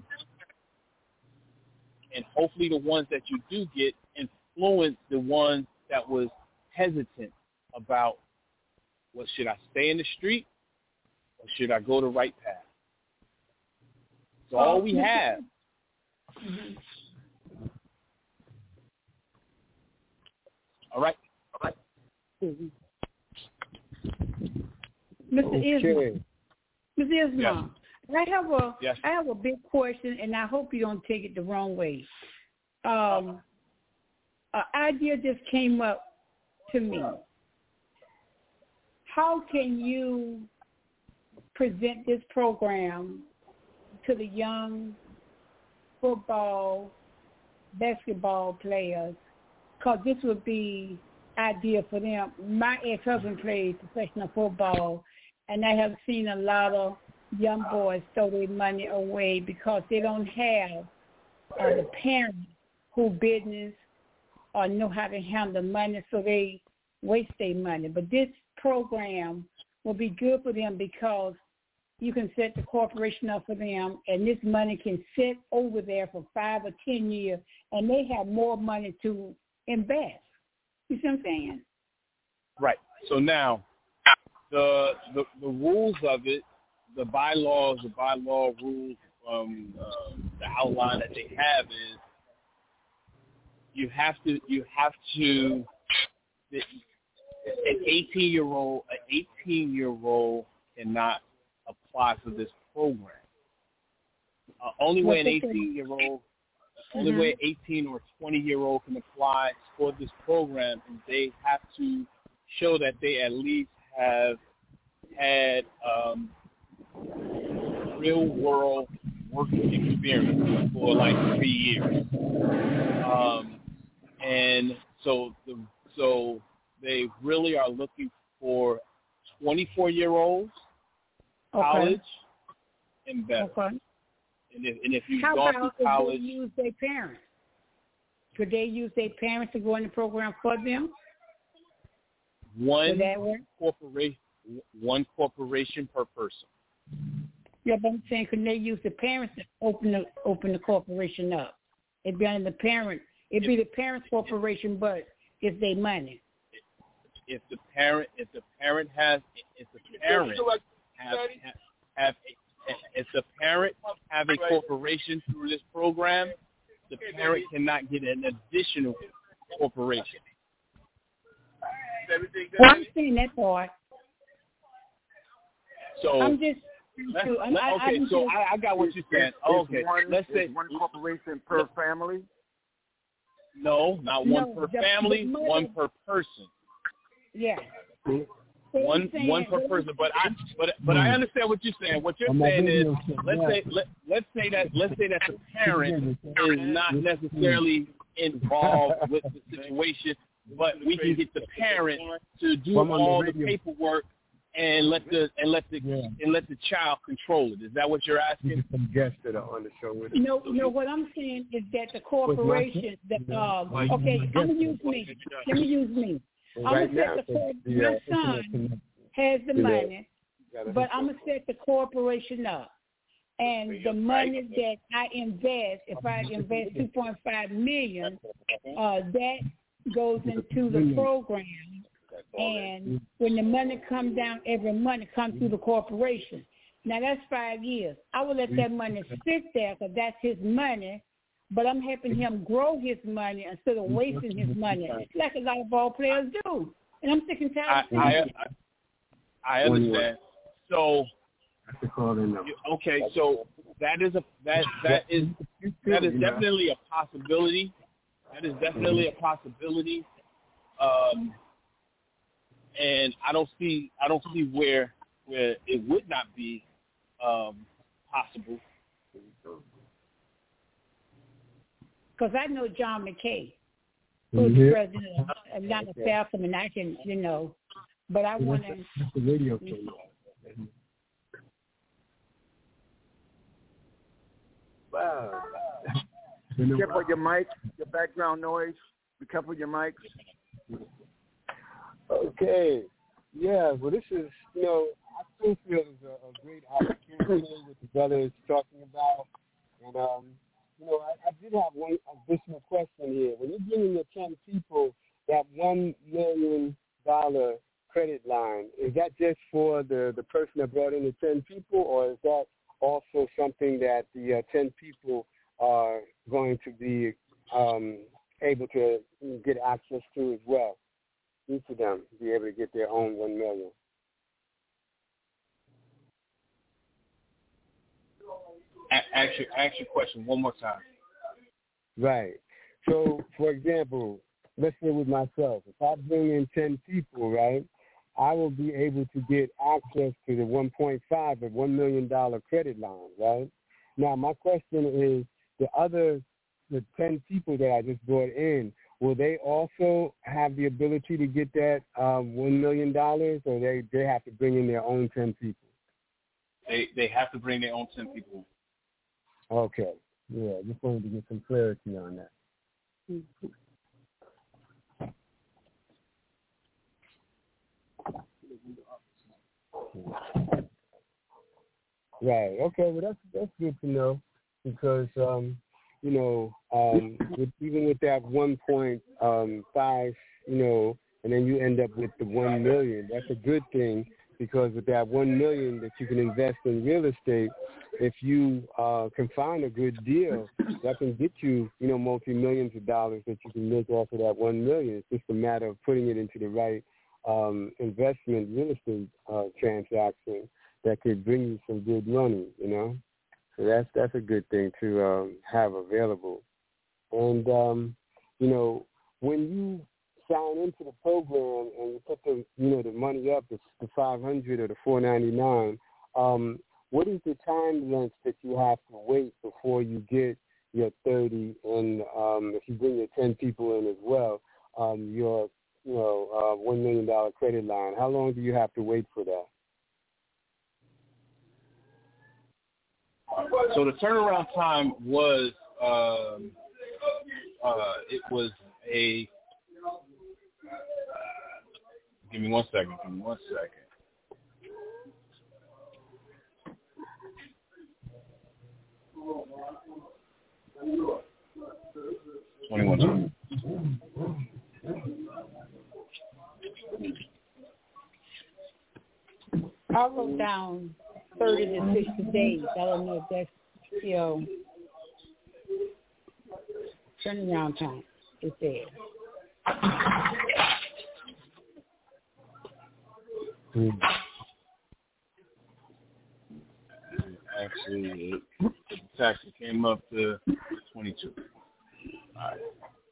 And hopefully the ones that you do get influence the ones that was hesitant about, well, should I stay in the street or should I go the right path? It's all we have. All right. All right. Mm-hmm. Mister Okay. Islam. Mister Islam, yes. I have a yes. I have a big question, and I hope you don't take it the wrong way. Um, an idea just came up to me. How can you present this program to the young football, basketball players? Because this would be ideal for them. My ex-husband played professional football, and I have seen a lot of young boys throw their money away because they don't have uh, the parents who business or know how to handle money, so they waste their money. But this program will be good for them because you can set the corporation up for them, and this money can sit over there for five or ten years, and they have more money to invest. You see what I'm saying? Right. So now, the the, the rules of it, the bylaws, the bylaw rules, from uh, the outline that they have is you have to you have to an eighteen year old an eighteen year old cannot apply for this program. Uh, only way an eighteen year old only mm-hmm. way an eighteen or twenty year old can apply for this program is they have to show that they at least have had um, real world working experience for like three years. Um, and so the, so they really are looking for twenty-four year olds, college, okay. and better. Okay. And if, and if you've How gone about through college, if they use their parents? Could they use their parents to go in the program for them? One corporation, one corporation per person. Yeah, but I'm saying, can they use the parents to open the open the corporation up? It'd be under the parent. It'd if, be the parents' corporation, but it's their money. If the parent, if the parent has, if the parent have, have, have if the parent have a corporation through this program, the parent cannot get an additional corporation. Well, I'm saying that part. So I'm just. let's, I'm, let, okay, I'm so just, I, I got what you're saying. It's Okay, one, let's say one corporation per family. No, not one no, per the, family, the one per person. Yeah. One one per person, but I but but I understand what you're saying. What you're saying is, let's say let let's say that let's say that the parent is not necessarily involved with the situation, but we can get the parent to do all the paperwork and let the and let the and let the child control it. Is that what you're asking? Some guests that are on the show with us. No, no. What I'm saying is that the corporation, the um, okay, I'm gonna use me. Let me use me. I'm gonna set the corp- my son has the money, but I'm gonna set the corporation up, and the money that I invest, if I invest two point five million, uh, that goes into the program, and when the money comes down every month, it comes through the corporation. Now that's five years. I will let that money sit there because that's his money. But I'm helping him grow his money instead of wasting his money, like a lot of ball players do. And I'm sick and tired of I, I, I understand. So, okay, so that is a that that is that is definitely a possibility. That is definitely a possibility. Um, and I don't see I don't see where where it would not be um, possible. Because I know John McKay, who's mm-hmm. the president of Atlanta Falcon, and I can, you know, but I want to. That's the radio show. Wow. Be careful with your mic, your background noise. Be careful with your mics. Okay. Yeah, well, this is, you know, I still feel it's a, a great opportunity with the brothers talking about. And, um, you know, I, I did have one additional question here. When you're giving the ten people that one million dollar credit line, is that just for the, the person that brought in the ten people, or is that also something that the uh, ten people are going to be um, able to get access to as well? Each of them be able to get their own one million. Ask your, ask your question one more time. Right. So, for example, let's say with myself, if I bring in ten people, right, I will be able to get access to the one point five or one million dollar credit line, right? Now, my question is, the other, the ten people that I just brought in, will they also have the ability to get that um, one million dollars, or they, they have to bring in their own ten people? They they have to bring their own ten people. Okay. Yeah, just wanted to get some clarity on that. Right. Okay. Well, that's that's good to know, because um, you know, um, with, even with that one point five, you know, and then you end up with the one million. That's a good thing, because with that one million that you can invest in real estate, if you uh, can find a good deal, that can get you, you know, multi-millions of dollars that you can make off of that one million. It's just a matter of putting it into the right um, investment real estate uh, transaction that could bring you some good money, you know. So that's that's a good thing to um, have available. And um, you know, when you sign into the program and you put the you know the money up, the, the five hundred or the four ninety nine. Um, What is the time length that you have to wait before you get your thirty, and um, if you bring your ten people in as well, um, your you know uh, one million dollar credit line? How long do you have to wait for that? So the turnaround time was um, uh, it was a. Give me one second. Give me one second. Twenty-one. I wrote down thirty to sixty days. I don't know if that's still turnaround time. It's there. Mm. Actually, it, the tax came up to twenty-two. All right.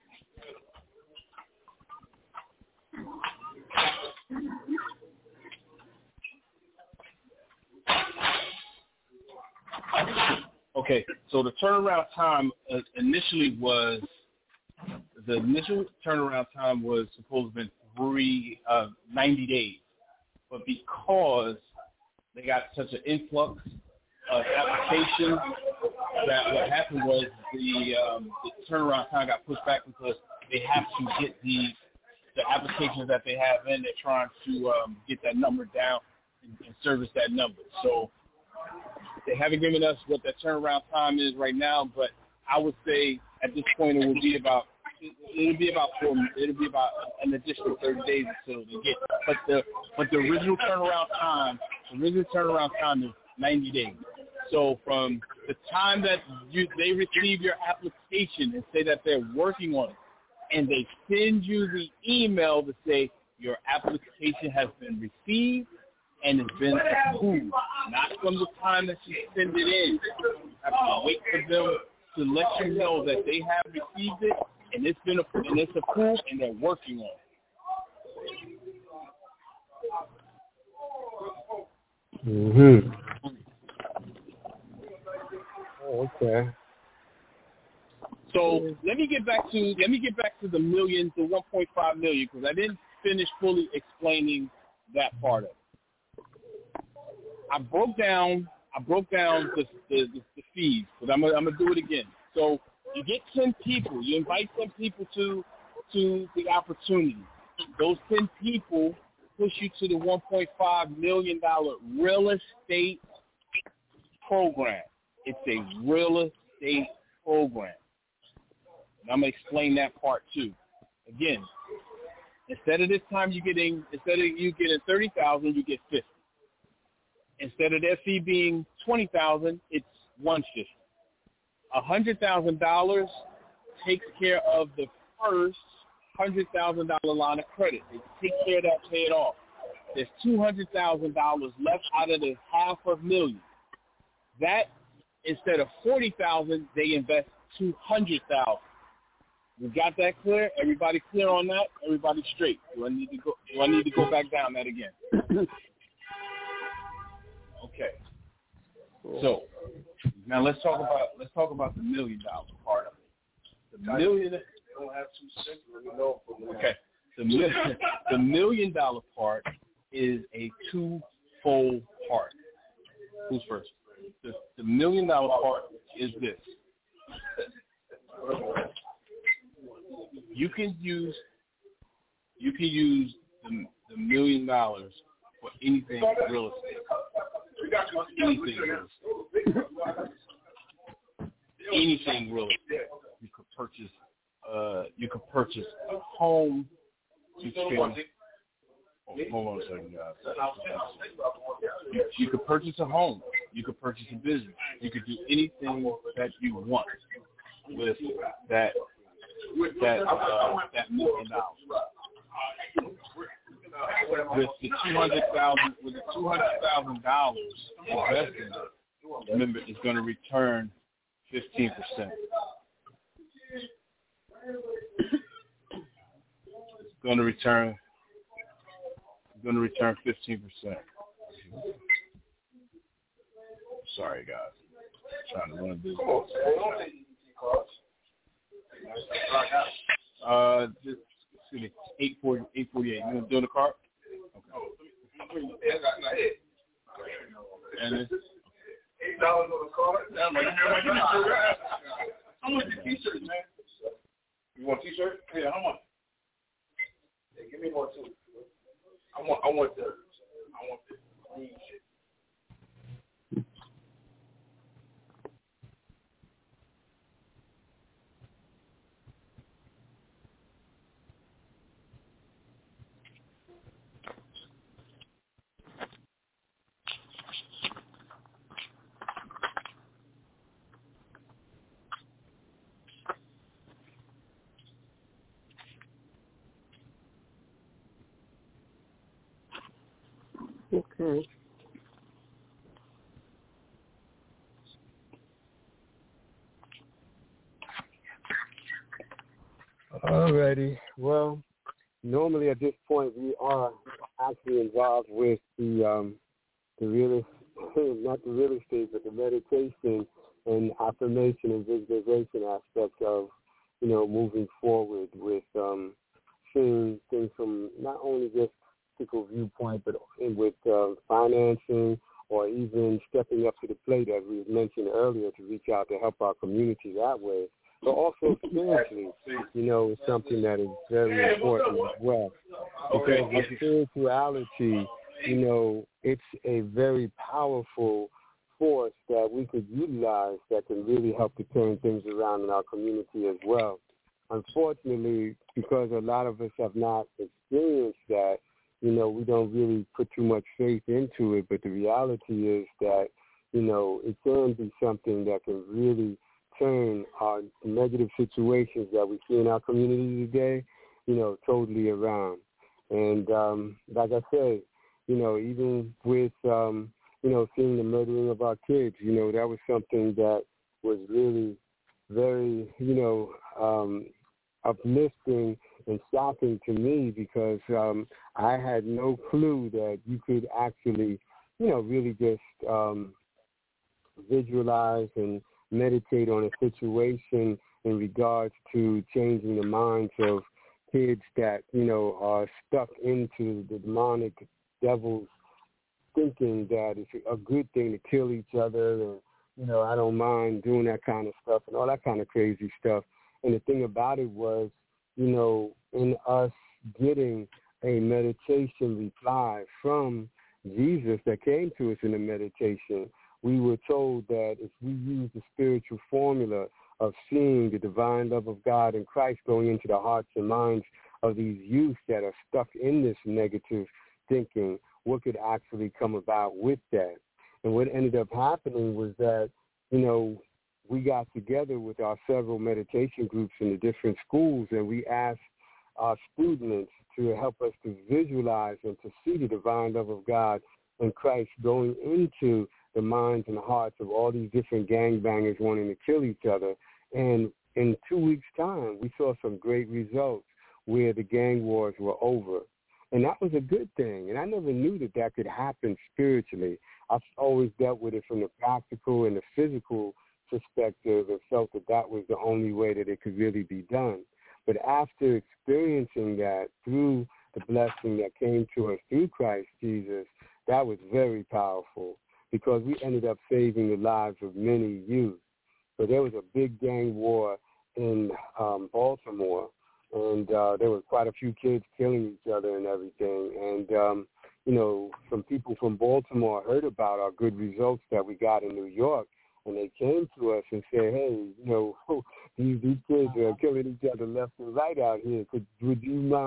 Okay, so the turnaround time uh, initially was the initial turnaround time was supposed to be three uh, ninety days, but because they got such an influx of applications, that what happened was the, um, the turnaround time got pushed back because they have to get the the applications that they have in. They're trying to um, get that number down and, and service that number. So they haven't given us what that turnaround time is right now, but I would say at this point it will be about it'll be about four, it'll be about an additional thirty days until they get. But the but the original turnaround time, the original turnaround time is ninety days. So from the time that you they receive your application and say that they're working on it, and they send you the email to say your application has been received and it's been approved, not from the time that you send it in. You have to wait for them to let you know that they have received it and it's been approved, and it's approved and they're working on it. Mm-hmm. Oh, okay. So let me get back to let me get back to the million, the one point five million, because I didn't finish fully explaining that part of it. I broke down I broke down the the, the, the fees, but I'm gonna, I'm gonna do it again. So you get ten people, you invite ten people to to the opportunity. Those ten people push you to the one point five million dollar real estate program. It's a real estate program. And I'm going to explain that part too. Again, instead of this time you getting, instead of you getting thirty thousand dollars, you get fifty. Instead of their fee being twenty thousand dollars, it's one hundred fifty. one hundred thousand dollars takes care of the first one hundred thousand dollars line of credit. They take care of that, pay it off. There's two hundred thousand dollars left out of the half a million. That, instead of forty thousand dollars, they invest two hundred thousand dollars. We got that clear? Everybody clear on that? Everybody straight? Do I need to go? Do I need to go back down that again? Okay. So now let's talk about let's talk about the million dollar part of it. The million. Don't have two cents. Let me know. Okay. The million the million dollar part is a two-fold part. Who's first? The, the million dollar part is this. You can use you can use the, the million dollars for anything real estate. Anything real estate. Anything real estate. You could purchase uh you could purchase a home to spend. Oh, hold on a second, guys. You, you could purchase a home. You could purchase a business. You could do anything that you want with that with that uh, that million dollars. With the two hundred thousand with the two hundred thousand dollars invested, remember it's going to return fifteen percent. It's going to return. It's going to return fifteen percent. Sorry, guys. I'm trying to run a business. Uh, just, excuse me, eight forty, eight forty-eight. You want to do the card? Okay. And it's eight dollars on the card. How much the t-shirts, man? You want a t-shirt? Yeah, how much? Yeah, give me one too. I want, I want the, I want the green shit. Okay. Alrighty. Well, normally at this point we are actually involved with the um, the real not the real estate, but the meditation and affirmation and visualization aspects of, you know, moving forward with um, seeing things from not only just practical viewpoint, but in with uh, financing or even stepping up to the plate, as we mentioned earlier, to reach out to help our community that way. But also spiritually, you know, is something that is very important as well. Because with spirituality, you know, it's a very powerful force that we could utilize that can really help to turn things around in our community as well. Unfortunately, because a lot of us have not experienced that, you know, we don't really put too much faith into it. But the reality is that, you know, it can be something that can really turn our negative situations that we see in our community today, you know, totally around. And um, like I said, you know, even with, um, you know, seeing the murdering of our kids, you know, that was something that was really very, you know, um, uplifting and shocking to me, because um, I had no clue that you could actually, you know, really just um, visualize and meditate on a situation in regards to changing the minds of kids that, you know, are stuck into the demonic devil's thinking that it's a good thing to kill each other, and, you know, I don't mind doing that kind of stuff and all that kind of crazy stuff. And the thing about it was, you know, in us getting a meditation reply from Jesus that came to us in the meditation, we were told that if we use the spiritual formula of seeing the divine love of God and Christ going into the hearts and minds of these youth that are stuck in this negative thinking, what could actually come about with that. And what ended up happening was that, you know, we got together with our several meditation groups in the different schools, and we asked our students to help us to visualize and to see the divine love of God and Christ going into the minds and hearts of all these different gangbangers wanting to kill each other. And in two weeks' time, we saw some great results where the gang wars were over. And that was a good thing. And I never knew that that could happen spiritually. I've always dealt with it from the practical and the physical perspective and felt that that was the only way that it could really be done. But after experiencing that through the blessing that came to us through Christ Jesus, that was very powerful, because we ended up saving the lives of many youth. So there was a big gang war in um, Baltimore, and uh, there were quite a few kids killing each other and everything. And, um, you know, some people from Baltimore heard about our good results that we got in New York, and they came to us and said, hey, you know, these, these kids are killing each other left and right out here. Could, would you mind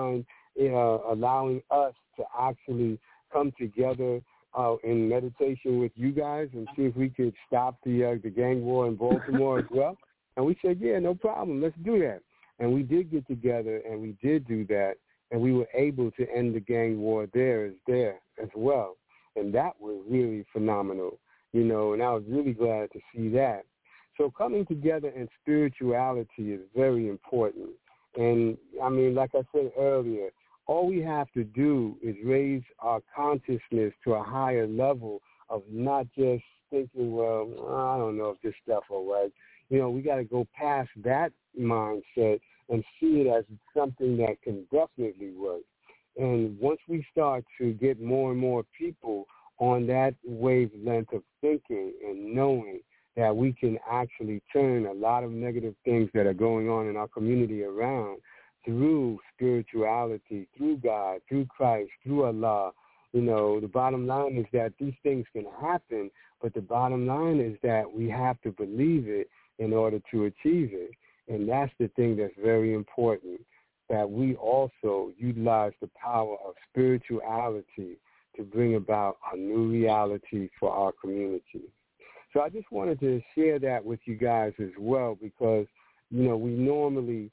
uh, allowing us to actually come together uh, in meditation with you guys and see if we could stop the uh, the gang war in Baltimore as well. And we said, yeah, no problem, let's do that. And we did get together and we did do that, and we were able to end the gang war there as there as well. And that was really phenomenal, you know, and I was really glad to see that. So coming together in spirituality is very important. And, I mean, like I said earlier, all we have to do is raise our consciousness to a higher level of not just thinking, well, I don't know if this stuff will work. You know, we got to go past that mindset and see it as something that can definitely work. And once we start to get more and more people on that wavelength of thinking and knowing that we can actually turn a lot of negative things that are going on in our community around through spirituality, through God, through Christ, through Allah. You know, the bottom line is that these things can happen, but the bottom line is that we have to believe it in order to achieve it. And that's the thing that's very important, that we also utilize the power of spirituality to bring about a new reality for our community. So I just wanted to share that with you guys as well, because, you know, we normally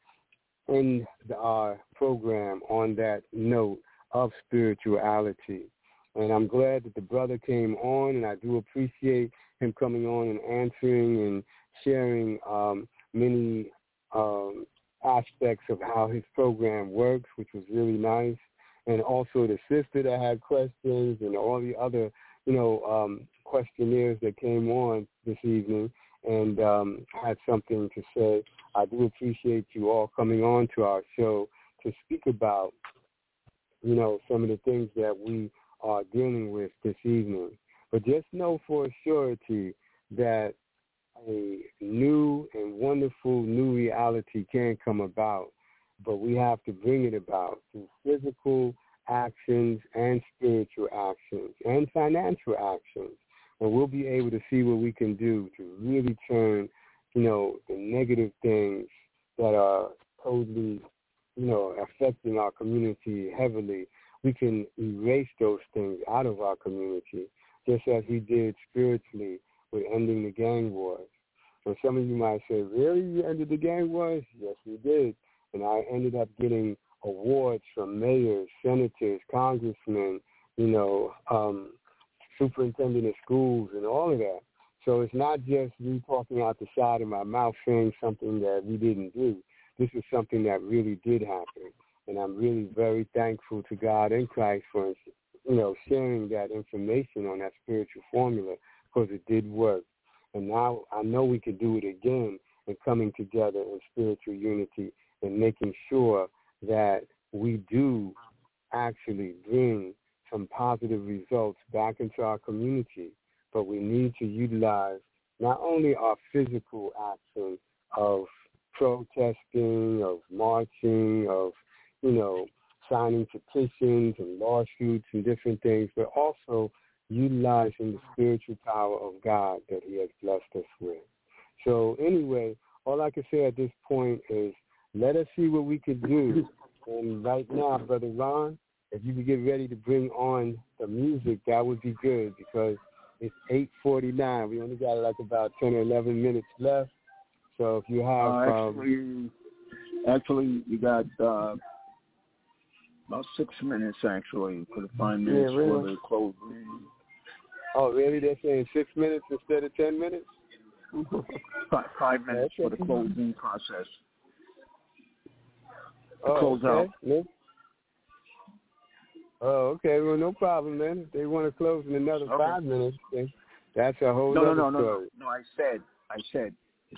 end our program on that note of spirituality. And I'm glad that the brother came on, and I do appreciate him coming on and answering and sharing um, many um, aspects of how his program works, which was really nice. And also the sister that had questions and all the other, you know, um, questionnaires that came on this evening and um, had something to say. I do appreciate you all coming on to our show to speak about, you know, some of the things that we are dealing with this evening. But just know for a surety that a new and wonderful new reality can come about, but we have to bring it about through physical actions and spiritual actions and financial actions. And we'll be able to see what we can do to really turn, you know, the negative things that are totally, you know, affecting our community heavily. We can erase those things out of our community, just as we did spiritually with ending the gang wars. So some of you might say, really, you ended the gang wars? Yes, we did. And I ended up getting awards from mayors, senators, congressmen, you know, um, superintendent of schools and all of that. So it's not just me talking out the side of my mouth saying something that we didn't do. This is something that really did happen. And I'm really very thankful to God and Christ for, you know, sharing that information on that spiritual formula, because it did work. And now I know we can do it again and coming together in spiritual unity and making sure that we do actually bring some positive results back into our community. But we need to utilize not only our physical action of protesting, of marching, of, you know, signing petitions and lawsuits and different things, but also utilizing the spiritual power of God that he has blessed us with. So anyway, all I can say at this point is let us see what we can do. And right now, Brother Ron, if you could get ready to bring on the music, that would be good, because it's eight forty-nine. We only got like about ten or eleven minutes left. So if you have... Uh, actually, um, actually, you got uh, about six minutes, actually, for the five minutes yeah, really? for the closing. Oh, really? They're saying six minutes instead of ten minutes? five, five minutes for the closing process. The oh, close okay. out. Yeah. Oh, okay. Well, no problem, man. If they want to close in another okay. five minutes, then that's a whole no, other no, no, story. No, no, no. I said, I said,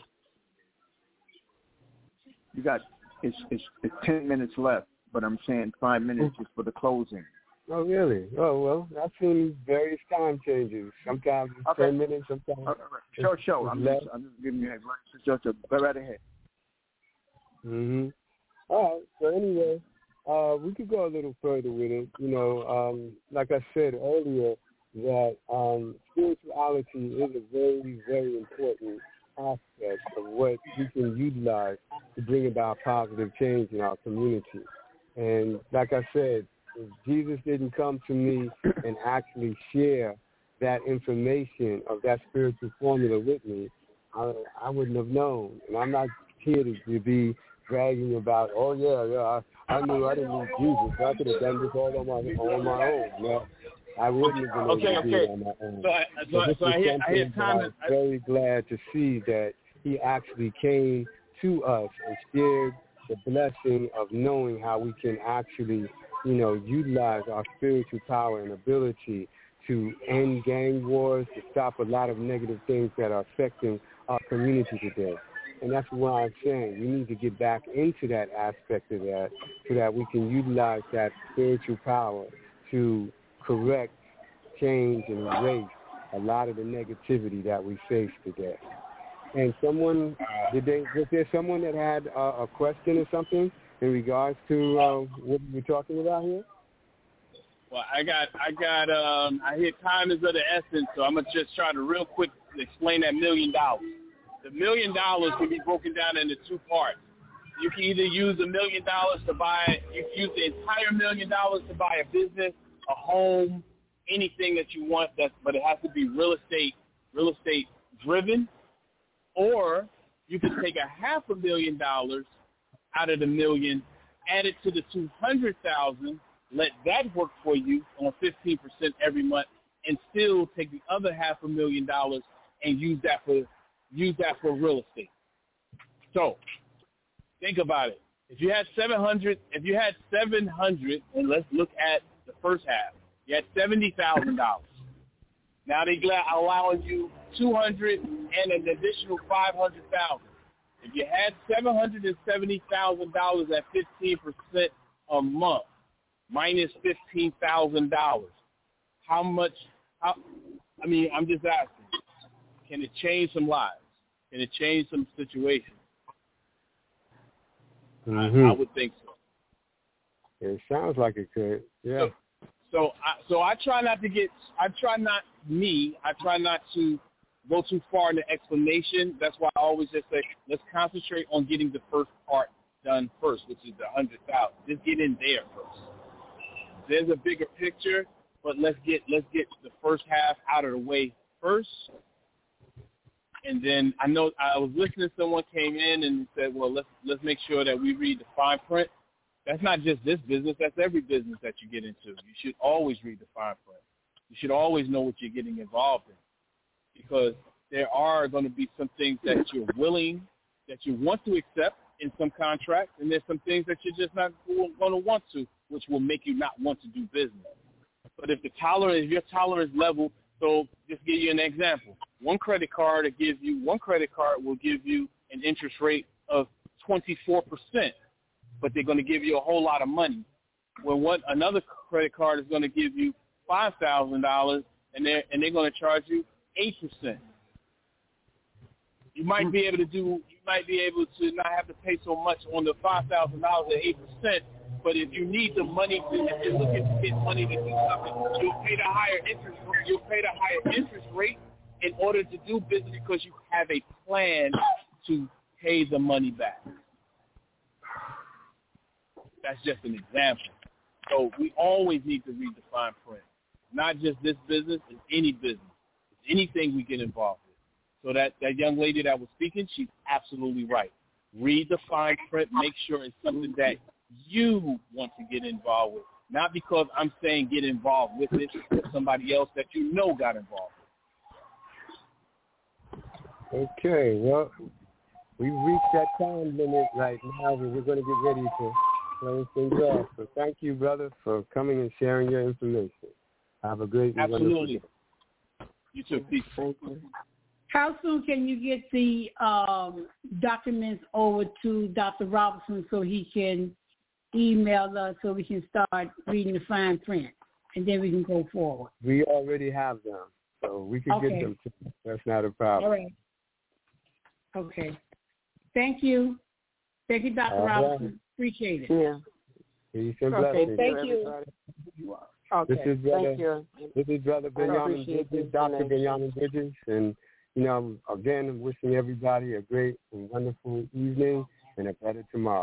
you got, it's, it's, it's ten minutes left, but I'm saying five minutes is for the closing. Oh, really? Oh, well, I've seen various time changes. Sometimes it's okay. ten minutes, sometimes okay. Show, show. I'm just, I'm just giving you advice. Just go right ahead. Mm-hmm. All right. So anyway, uh, we could go a little further with it. You know, um, like I said earlier, that um, spirituality is a very, very important aspect of what we can utilize to bring about positive change in our community. And like I said, if Jesus didn't come to me and actually share that information of that spiritual formula with me, I, I wouldn't have known. And I'm not here to, to be bragging about, oh, yeah, yeah, I, I knew I didn't need Jesus. I could have done this all on my, on my own. No, I wouldn't have been able okay, to okay. do it on my own. So, I, so, so, so I hear, I hear Thomas. I'm very glad to see that he actually came to us and shared the blessing of knowing how we can actually, you know, utilize our spiritual power and ability to end gang wars, to stop a lot of negative things that are affecting our community today. And that's why I'm saying we need to get back into that aspect of that so that we can utilize that spiritual power to correct, change, and erase a lot of the negativity that we face today. And someone, did they, was there someone that had uh, a question or something in regards to uh, what we're talking about here? Well, I got, I got, um, I hear time is of the essence, so I'm going to just try to real quick explain that million dollars. The million dollars can be broken down into two parts. You can either use a million dollars to buy, you can use the entire million dollars to buy a business, a home, anything that you want, that's, but it has to be real estate, real estate driven. Or you can take a half a million dollars out of the million, add it to the two hundred thousand, let that work for you on fifteen percent every month, and still take the other half a million dollars and use that for use that for real estate. So think about it. If you had seven hundred, if you had seven hundred, and let's look at the first half, you had seventy thousand dollars. Now they're allowing you two hundred and an additional five hundred thousand. If you had seven hundred and seventy thousand dollars at fifteen percent a month, minus fifteen thousand dollars, how much? How, I mean, I'm just asking. Can it change some lives? Can it change some situations? Mm-hmm. I, I would think so. It sounds like it could. Yeah. So, so I, so I try not to get. I try not me. I try not to go too far in the explanation. That's why I always just say, let's concentrate on getting the first part done first, which is the hundred thousand. Just get in there first. There's a bigger picture, but let's get let's get the first half out of the way first. And then I know I was listening. Someone came in and said, "Well, let's let's make sure that we read the fine print." That's not just this business. That's every business that you get into. You should always read the fine print. You should always know what you're getting involved in, because there are going to be some things that you're willing, that you want to accept in some contracts, and there's some things that you're just not going to want to, which will make you not want to do business. But if the tolerance, if your tolerance level, so just give you an example. One credit card will give you, one credit card will give you an interest rate of twenty-four percent, but they're going to give you a whole lot of money. When one another credit card is going to give you five thousand dollars, and they're and they're going to charge you eight percent. You might be able to do, you might be able to not have to pay so much on the five thousand dollars at eight percent. But if you need the money to, if you're looking to get money to do something, you'll pay the higher interest. You'll pay the higher interest rate in order to do business, because you have a plan to pay the money back. That's just an example. So we always need to read the fine print. Not just this business, it's any business. It's anything we get involved with. So that, that young lady that was speaking, she's absolutely right. Read the fine print. Make sure it's something that you want to get involved with. Not because I'm saying get involved with it, or somebody else that you know got involved with. Okay, well, we've reached that time limit right now, but we're going to get ready to close things off. So thank you, brother, for coming and sharing your information. Have a great day. Absolutely. You too. Peace. How soon can you get the um, documents over to Doctor Robertson so he can email us so we can start reading the fine print, and then we can go forward? We already have them, so we can okay. get them to you. That's not a problem. All right. Okay. Thank you. Thank you, Doctor All Robertson. right. Appreciate it. Yeah. Peace and okay, blessings. thank you. Okay, this is brother, thank you. This is Brother Benjamin Bridges, Doctor Benjamin Bridges, and, you know, again, wishing everybody a great and wonderful evening and a better tomorrow.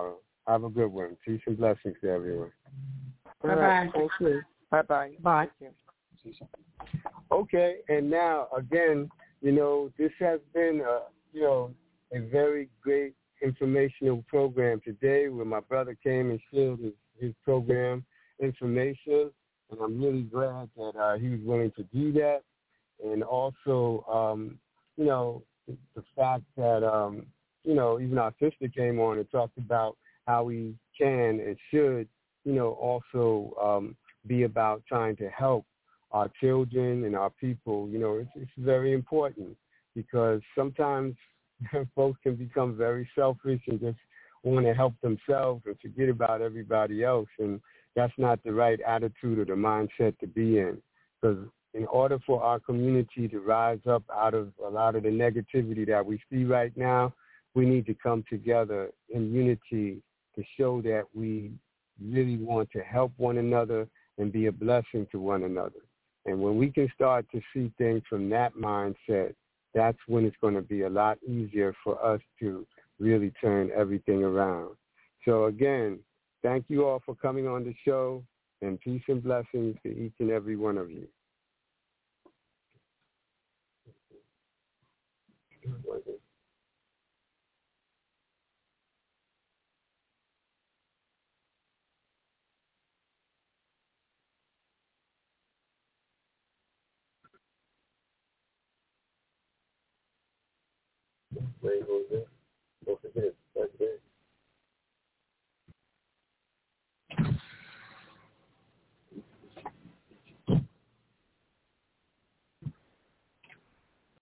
Have a good one. Peace and blessings to everyone. All right. Thank you. Bye-bye. Bye. Thank you. Okay, and now, again, you know, this has been, a, you know, a very great informational program today where my brother came and shared his, his program information, and I'm really glad that uh, he was willing to do that. And also, um, you know, the fact that, um, you know, even our sister came on and talked about how we can and should, you know, also um, be about trying to help our children and our people. You know, it's, it's very important because sometimes folks can become very selfish and just want to help themselves and forget about everybody else. And that's not the right attitude or the mindset to be in. Because in order for our community to rise up out of a lot of the negativity that we see right now, we need to come together in unity to show that we really want to help one another and be a blessing to one another. And when we can start to see things from that mindset, that's when it's going to be a lot easier for us to really turn everything around. So again, thank you all for coming on the show, and peace and blessings to each and every one of you. Where goes it?